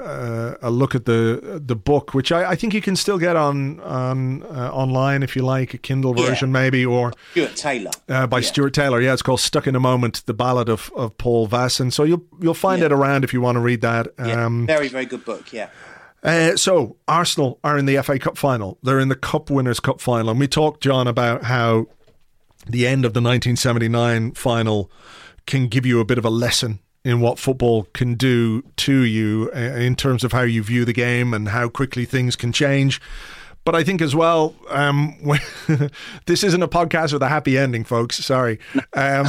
a, a, a look at the the book, which I, I think you can still get on, on uh, online if you like, a Kindle version yeah. maybe, or Stuart Taylor. Uh, by yeah. Stuart Taylor, yeah, it's called "Stuck in a Moment: The Ballad of, of Paul Vasson." So you'll you'll find yeah. it around if you want to read that. Yeah. Um, very very good book, yeah. Uh, so Arsenal are in the F A Cup final. They're in the Cup Winners' Cup final, and we talked, John, about how the end of the nineteen seventy-nine final can give you a bit of a lesson in what football can do to you uh, in terms of how you view the game and how quickly things can change. But I think as well, um, this isn't a podcast with a happy ending, folks. Sorry. Um,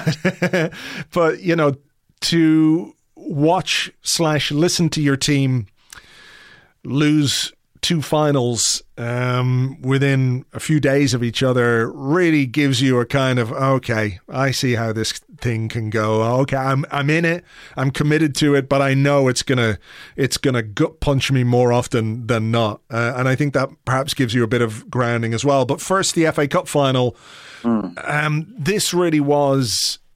but, you know, to watch slash listen to your team lose two finals um, within a few days of each other really gives you a kind of, okay, I see how this thing can go. Okay, I'm I'm in it. I'm committed to it, but I know it's gonna it's gonna gut punch me more often than not. Uh, and I think that perhaps gives you a bit of grounding as well. But first, the F A Cup final. Mm. Um, this really was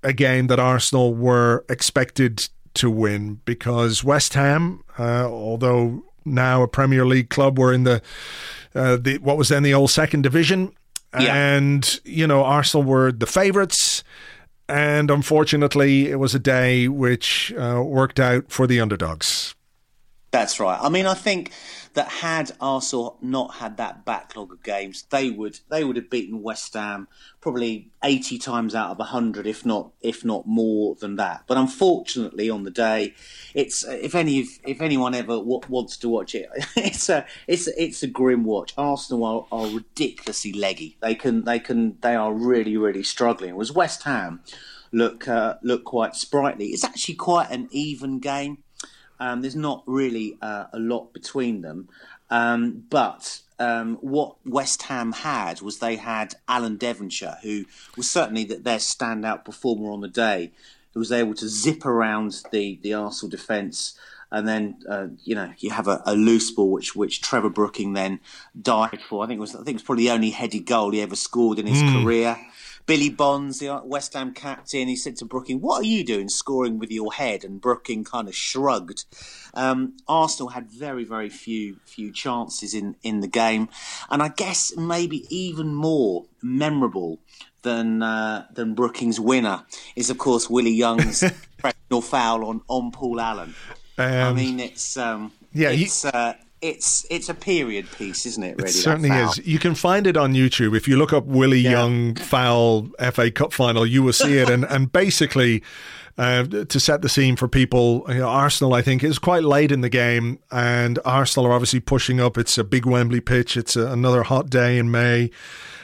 a game that Arsenal were expected to win, because West Ham, uh, although now a Premier League club, were in the, uh, the what was then the old second division. Yeah. And, you know, Arsenal were the favourites. And unfortunately, it was a day which uh, worked out for the underdogs. That's right. I mean, I think that had Arsenal not had that backlog of games, they would they would have beaten West Ham probably eighty times out of one hundred, if not if not more than that. But unfortunately, on the day, it's if any if, if anyone ever w- wants to watch it, it's a it's it's a grim watch. Arsenal are, are ridiculously leggy. They can they can they are really really struggling. Whereas West Ham look uh, look quite sprightly. It's actually quite an even game. Um, there's not really uh, a lot between them. Um, but um, what West Ham had was they had Alan Devonshire, who was certainly their standout performer on the day, who was able to zip around the, the Arsenal defence. And then, uh, you know, you have a, a loose ball, which which Trevor Brooking then dived for. I think it was I think it was probably the only headed goal he ever scored in his mm. career. Billy Bonds, the West Ham captain, he said to Brooking, "What are you doing scoring with your head?" And Brooking kind of shrugged. Um, Arsenal had very, very few few chances in, in the game. And I guess maybe even more memorable than uh, than Brooking's winner is, of course, Willie Young's professional foul on, on Paul Allen. Um, I mean, it's... Um, yeah, it's... He- uh, It's it's a period piece, isn't it, really? It certainly is. You can find it on YouTube. If you look up Willie yeah. Young foul F A Cup final, you will see it. And, and basically, uh, to set the scene for people, you know, Arsenal, I think, is quite late in the game. And Arsenal are obviously pushing up. It's a big Wembley pitch. It's a, another hot day in May.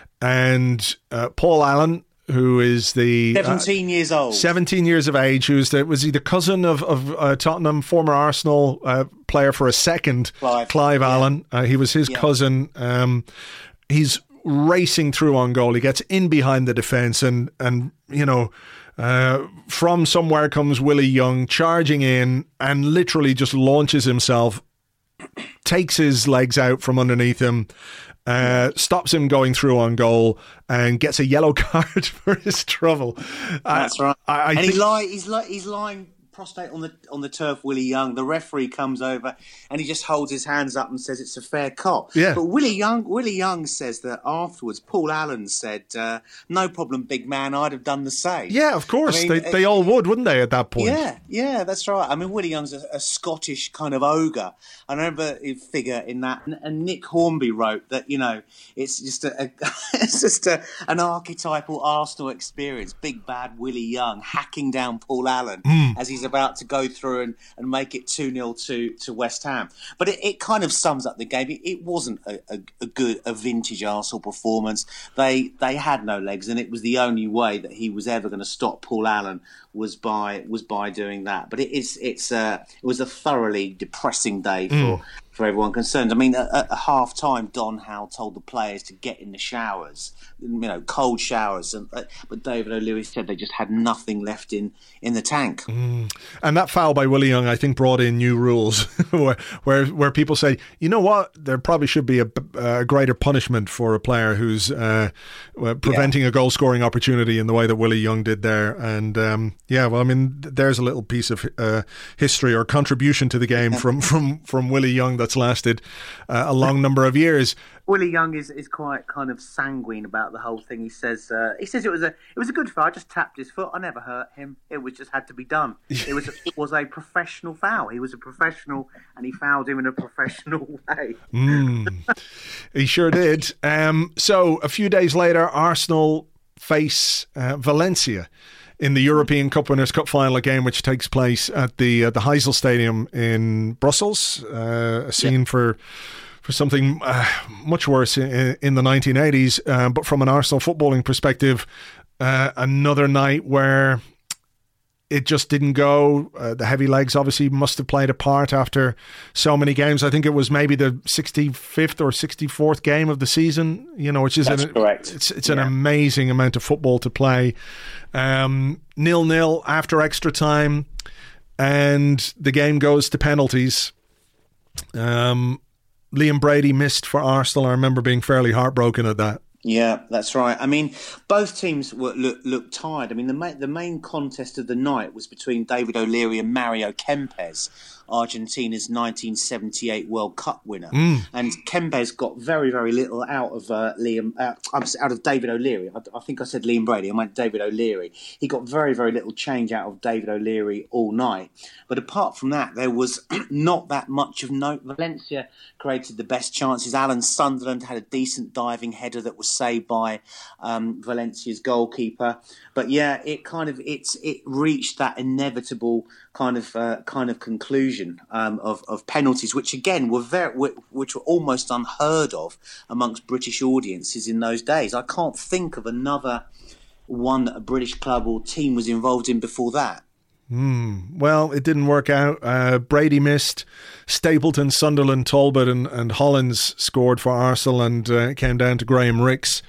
And uh, Paul Allen, who is the seventeen uh, years old, seventeen years of age, who's the was he the cousin of of uh, Tottenham, former Arsenal uh, player for a second, Clive, Clive yeah. Allen. Uh, he was his yeah. cousin. Um, he's racing through on goal. He gets in behind the defence, and and you know. Uh, from somewhere comes Willie Young charging in and literally just launches himself, takes his legs out from underneath him, Uh, stops him going through on goal, and gets a yellow card for his trouble. That's I, right. I, I and think- he lie, he's li- he's lying prostrate on the on the turf. Willie Young. The referee comes over and he just holds his hands up and says it's a fair cop. Yeah. But Willie Young, Willie Young says that afterwards, Paul Allen said, uh, "No problem, big man. I'd have done the same." Yeah, of course. I mean, they they uh, all would, wouldn't they? At that point. Yeah, yeah, that's right. I mean, Willie Young's a, a Scottish kind of ogre. I remember a figure in that, and Nick Hornby wrote that, you know, it's just a, a it's just a, an archetypal Arsenal experience. Big bad Willie Young hacking down Paul Allen mm. as he's about to go through and, and make it two nil to, to West Ham. But it, it kind of sums up the game. It, it wasn't a, a, a good, a vintage Arsenal performance. They they had no legs, and it was the only way that he was ever going to stop Paul Allen was by was by doing that. But it is it's uh, it was a thoroughly depressing day for mm. for everyone concerned. I mean, at, at half time, Don Howe told the players to get in the showers, you know, cold showers, and uh, but David O'Lewis said they just had nothing left in, in the tank. Mm. And that foul by Willie Young, I think, brought in new rules where, where where people say, you know what, there probably should be a, a greater punishment for a player who's uh, preventing yeah. a goal scoring opportunity in the way that Willie Young did there. And um, yeah, well, I mean, there's a little piece of uh, history or contribution to the game from, from, from Willie Young that's lasted uh, a long number of years. Willie Young is, is quite kind of sanguine about the whole thing. He says uh, he says it was a it was a good foul. I just tapped his foot. I never hurt him. It was just had to be done. It was it was a professional foul. He was a professional, and he fouled him in a professional way. mm, he sure did. Um, so a few days later, Arsenal face uh, Valencia in the European Cup Winners' Cup final, a game which takes place at the uh, the Heysel Stadium in Brussels. Uh, a scene yeah. for. for something uh, much worse in, in the nineteen eighties. Uh, but from an Arsenal footballing perspective, uh, another night where it just didn't go. Uh, the heavy legs obviously must have played a part after so many games. I think it was maybe the sixty-fifth or sixty-fourth game of the season, you know, which is That's an, correct. It's, it's yeah. an amazing amount of football to play. Um, nil-nil after extra time, and the game goes to penalties. Um, Liam Brady missed for Arsenal. I remember being fairly heartbroken at that. Yeah, that's right. I mean, both teams were, look, looked tired. I mean, the main, the main contest of the night was between David O'Leary and Mario Kempes, Argentina's nineteen seventy-eight World Cup winner. Mm. And Kempes got very, very little out of uh, Liam, uh, out of David O'Leary. I, I think I said Liam Brady. I meant David O'Leary. He got very, very little change out of David O'Leary all night. But apart from that, there was not that much of note. Valencia created the best chances. Alan Sunderland had a decent diving header that was saved by um, Valencia's goalkeeper. But yeah, it kind of it's it reached that inevitable kind of uh, kind of conclusion um, of of penalties, which again were very which were almost unheard of amongst British audiences in those days. I can't think of another one that a British club or team was involved in before that. Mm. Well, it didn't work out. Uh, Brady missed. Stapleton, Sunderland, Talbot and, and Hollins scored for Arsenal, and uh, it came down to Graham Ricks,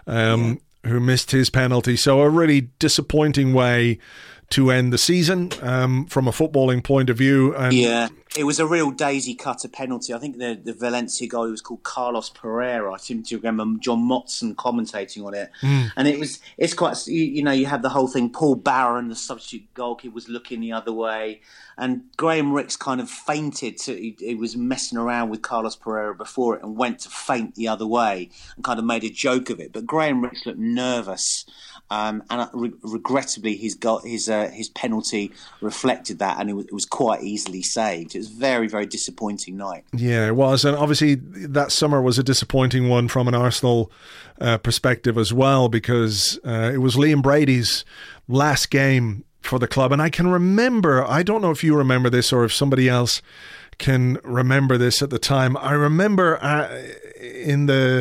um, yeah. who missed his penalty. So a really disappointing way to end the season um, from a footballing point of view. And yeah, it was a real daisy cutter penalty. I think the, the Valencia goal was called Carlos Pereira. I seem to remember John Motson commentating on it. Mm. And it was, it's quite, you, you know, you had the whole thing. Paul Barron, the substitute goalkeeper, was looking the other way. And Graham Ricks kind of fainted. To, he, he was messing around with Carlos Pereira before it and went to feint the other way and kind of made a joke of it. But Graham Ricks looked nervous. Um, and re- regrettably, his go- his uh, his penalty reflected that, and it was, it was quite easily saved. It was a very, very disappointing night. Yeah, it was, and obviously that summer was a disappointing one from an Arsenal uh, perspective as well, because uh, it was Liam Brady's last game for the club, and I can remember. I don't know if you remember this or if somebody else can remember this at the time. I remember uh, in the.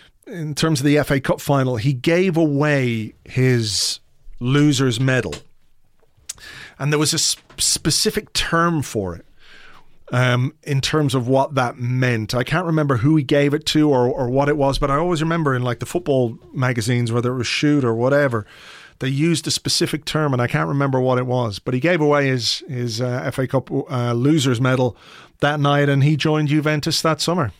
In terms of the F A Cup final, he gave away his loser's medal. And there was a sp- specific term for it um, in terms of what that meant. I can't remember who he gave it to or, or what it was, but I always remember in like the football magazines, whether it was Shoot or whatever, they used a specific term, and I can't remember what it was. But he gave away his, his uh, F A Cup uh, loser's medal that night, and he joined Juventus that summer.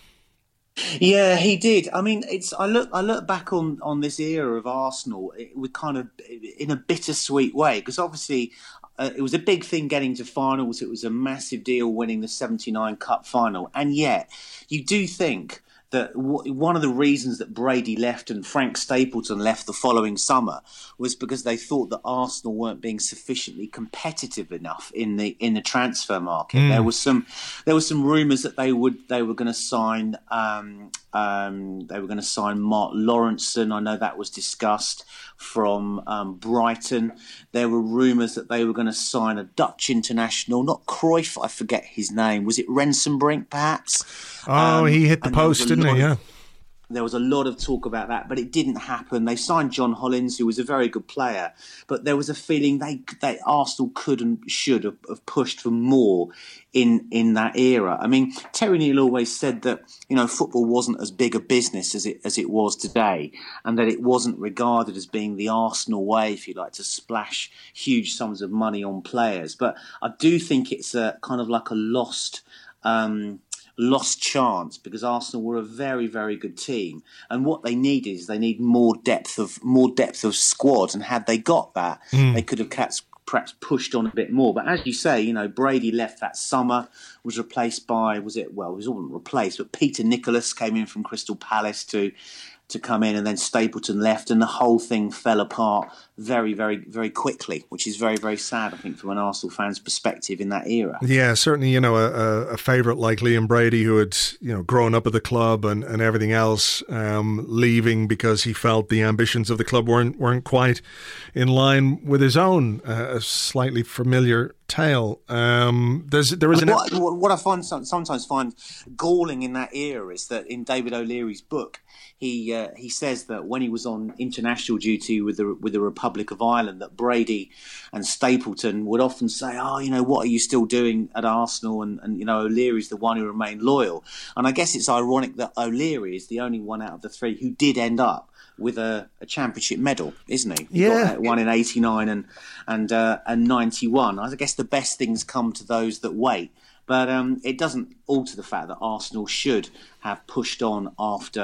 Yeah, he did. I mean, it's. I look. I look back on, on this era of Arsenal with kind of in a bittersweet way, because obviously uh, it was a big thing getting to finals. It was a massive deal winning the seventy-nine Cup final, and yet you do think that w- one of the reasons that Brady left and Frank Stapleton left the following summer was because they thought that Arsenal weren't being sufficiently competitive enough in the in the transfer market. Mm. There was some there was some rumours that they would they were going to sign um, um, they were going to sign Mark Lawrenson. I know that was discussed from um, Brighton. There were rumours that they were going to sign a Dutch international, not Cruyff. I forget his name. Was it Rensenbrink, perhaps? Oh, um, he hit the post, didn't he? Yeah. There was a lot of talk about that, but it didn't happen. They signed John Hollins, who was a very good player, but there was a feeling they, they Arsenal could and should have, have pushed for more in in that era. I mean, Terry Neal always said that, you know, football wasn't as big a business as it as it was today, and that it wasn't regarded as being the Arsenal way, if you like, to splash huge sums of money on players. But I do think it's a kind of like a lost. Um, lost chance, because Arsenal were a very, very good team, and what they need is they need more depth of more depth of squad, and had they got that, mm. they could have perhaps, perhaps pushed on a bit more. But as you say, you know, Brady left that summer, was replaced by was it well, he wasn't replaced, but Peter Nicholas came in from Crystal Palace to to come in, and then Stapleton left, and the whole thing fell apart very, very, very quickly, which is very, very sad, I think, from an Arsenal fan's perspective in that era. Yeah, certainly, you know, a, a favourite like Liam Brady, who had, you know, grown up at the club and, and everything else, um, leaving because he felt the ambitions of the club weren't weren't quite in line with his own, uh, a slightly familiar tale. Um, there's there is an what, what I find sometimes find galling in that era is that in David O'Leary's book, he uh, he says that when he was on international duty with the with the Republic of Ireland, that Brady and Stapleton would often say, "Oh, you know, what are you still doing at Arsenal?" And, and you know, O'Leary's the one who remained loyal. And I guess it's ironic that O'Leary is the only one out of the three who did end up with a, a championship medal, isn't he? He yeah, got one in eighty-nine and and uh, and ninety-one. I guess the best things come to those that wait. But um, it doesn't alter the fact that Arsenal should have pushed on after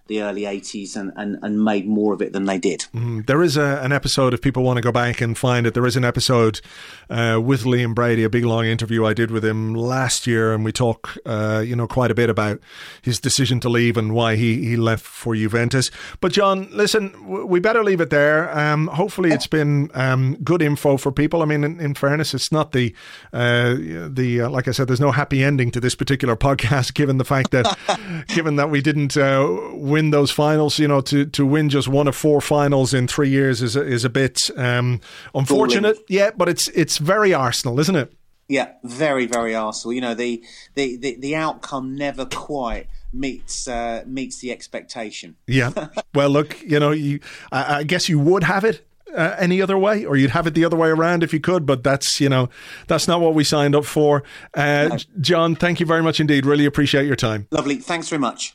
the early eighties and, and, and made more of it than they did. Mm, there is a, an episode, if people want to go back and find it, there is an episode uh, with Liam Brady, a big long interview I did with him last year, and we talk uh, you know, quite a bit about his decision to leave and why he, he left for Juventus. But John, listen, w- we better leave it there. Um, hopefully it's been um, good info for people. I mean, in, in fairness, it's not the, uh, the uh, like I said, there's no happy ending to this particular podcast, given the fact that, given that we didn't uh, win those finals. You know, to, to win just one of four finals in three years is a, is a bit um, unfortunate. Yeah, but it's it's very Arsenal, isn't it? Yeah, very, very Arsenal. You know, the the, the, the outcome never quite meets uh, meets the expectation. Yeah. Well, look, you know, you, I, I guess you would have it uh, any other way, or you'd have it the other way around if you could, but that's, you know, that's not what we signed up for. Uh, no. John, thank you very much indeed. Really appreciate your time. Lovely. Thanks very much.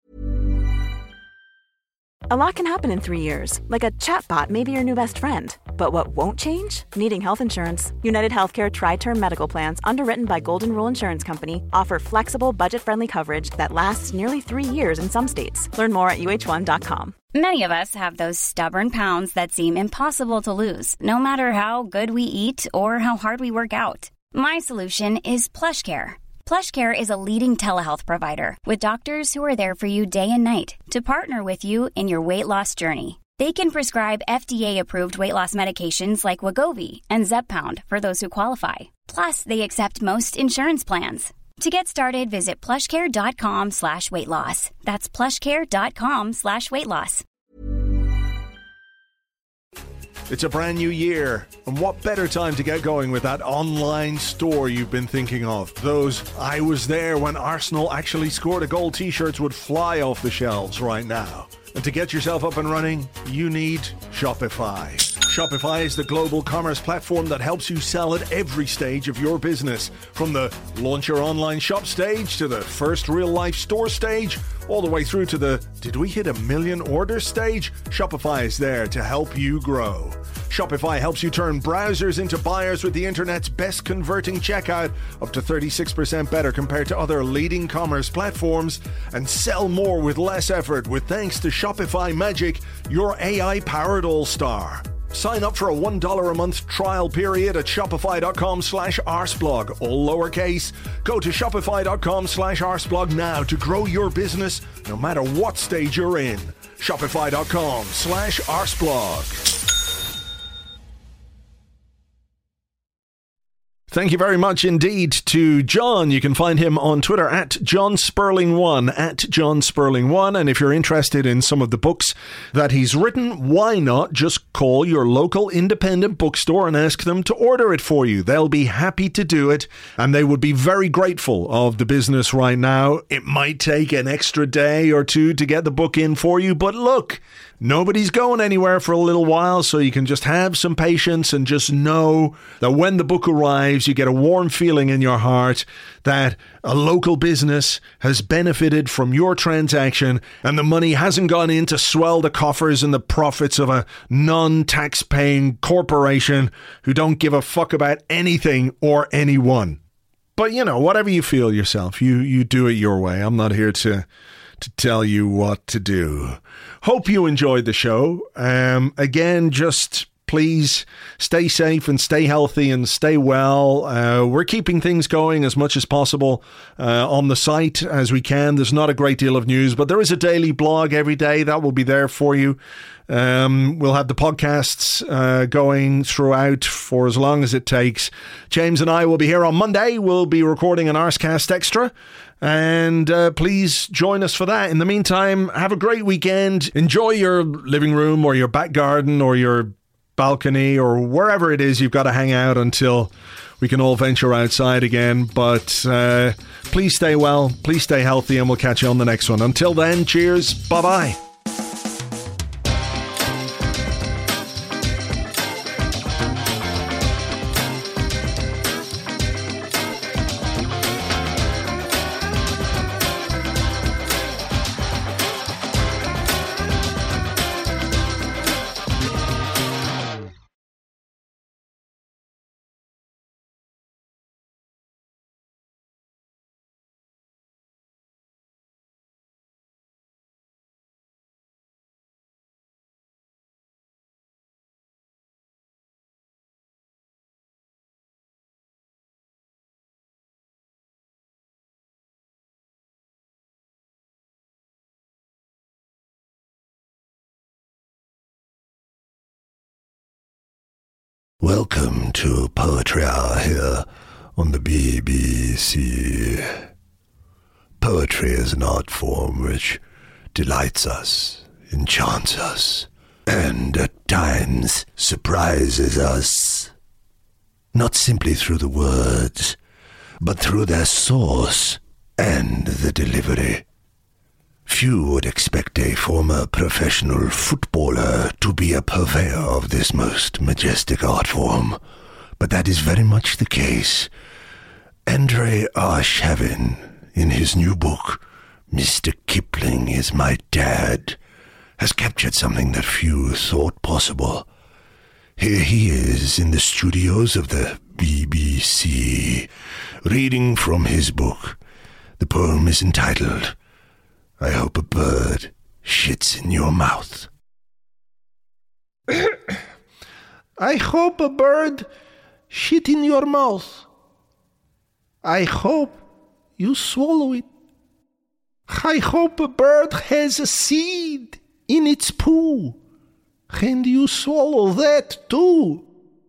A lot can happen in three years, like a chatbot may be your new best friend. But what won't change? Needing health insurance. United Healthcare Tri-Term Medical Plans, underwritten by Golden Rule Insurance Company, offer flexible, budget-friendly coverage that lasts nearly three years in some states. Learn more at U H one dot com. Many of us have those stubborn pounds that seem impossible to lose, no matter how good we eat or how hard we work out. My solution is PlushCare. PlushCare is a leading telehealth provider with doctors who are there for you day and night to partner with you in your weight loss journey. They can prescribe F D A-approved weight loss medications like Wegovy and Zepbound for those who qualify. Plus, they accept most insurance plans. To get started, visit plushcare.com slash weight loss. That's plushcare.com slash weight loss. It's a brand new year, and what better time to get going with that online store you've been thinking of? Those "I was there when Arsenal actually scored a goal" t-shirts would fly off the shelves right now. And to get yourself up and running, you need Shopify. Shopify is the global commerce platform that helps you sell at every stage of your business. From the launch your online shop stage to the first real-life store stage, all the way through to the "did we hit a million orders" stage, Shopify is there to help you grow. Shopify helps you turn browsers into buyers with the internet's best converting checkout, up to thirty-six percent better compared to other leading commerce platforms, and sell more with less effort with thanks to Shopify Magic, your A I-powered all-star. Sign up for a one dollar a month trial period at shopify.com slash arseblog, all lowercase. Go to shopify.com slash arseblog now to grow your business no matter what stage you're in. Shopify.com slash arseblog. Thank you very much indeed to John. You can find him on Twitter at John Sperling one, at John Sperling one. And if you're interested in some of the books that he's written, why not just call your local independent bookstore and ask them to order it for you? They'll be happy to do it, and they would be very grateful of the business right now. It might take an extra day or two to get the book in for you, but look, nobody's going anywhere for a little while, so you can just have some patience and just know that when the book arrives, you get a warm feeling in your heart that a local business has benefited from your transaction and the money hasn't gone in to swell the coffers and the profits of a non-tax-paying corporation who don't give a fuck about anything or anyone. But, you know, whatever you feel yourself, you, you do it your way. I'm not here to... to tell you what to do. Hope you enjoyed the show. Um, again, just please stay safe and stay healthy and stay well. Uh, we're keeping things going as much as possible uh, on the site as we can. There's not a great deal of news, but there is a daily blog every day that will be there for you. Um, we'll have the podcasts uh, going throughout for as long as it takes. James and I will be here on Monday. We'll be recording an Arsecast Extra, and uh, please join us for that. In the meantime, have a great weekend. Enjoy your living room or your back garden or your balcony or wherever it is you've got to hang out until we can all venture outside again. But uh, please stay well, please stay healthy, and we'll catch you on the next one. Until then, cheers, bye-bye. Welcome to Poetry Hour here on the B B C. Poetry is an art form which delights us, enchants us, and at times surprises us. Not simply through the words, but through their source and the delivery. Few would expect a former professional footballer to be a purveyor of this most majestic art form, but that is very much the case. Andrei Arshavin, in his new book, Mister Kipling is My Dad, has captured something that few thought possible. Here he is in the studios of the B B C, reading from his book. The poem is entitled, I Hope a Bird Shits in Your Mouth. I hope a bird shit in your mouth. I hope you swallow it. I hope a bird has a seed in its poo, and you swallow that too.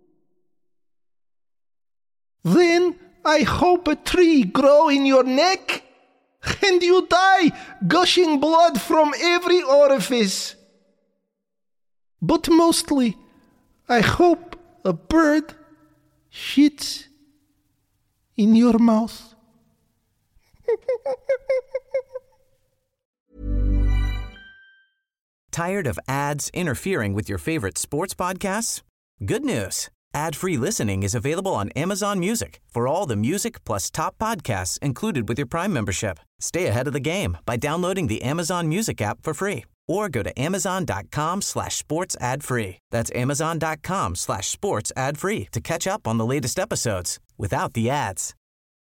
Then I hope a tree grow in your neck, and you die gushing blood from every orifice. But mostly, I hope a bird shits in your mouth. Tired of ads interfering with your favorite sports podcasts? Good news. Ad-free listening is available on Amazon Music for all the music plus top podcasts included with your Prime membership. Stay ahead of the game by downloading the Amazon Music app for free or go to amazon.com slash sports ad free. That's amazon.com slash sports ad free to catch up on the latest episodes without the ads.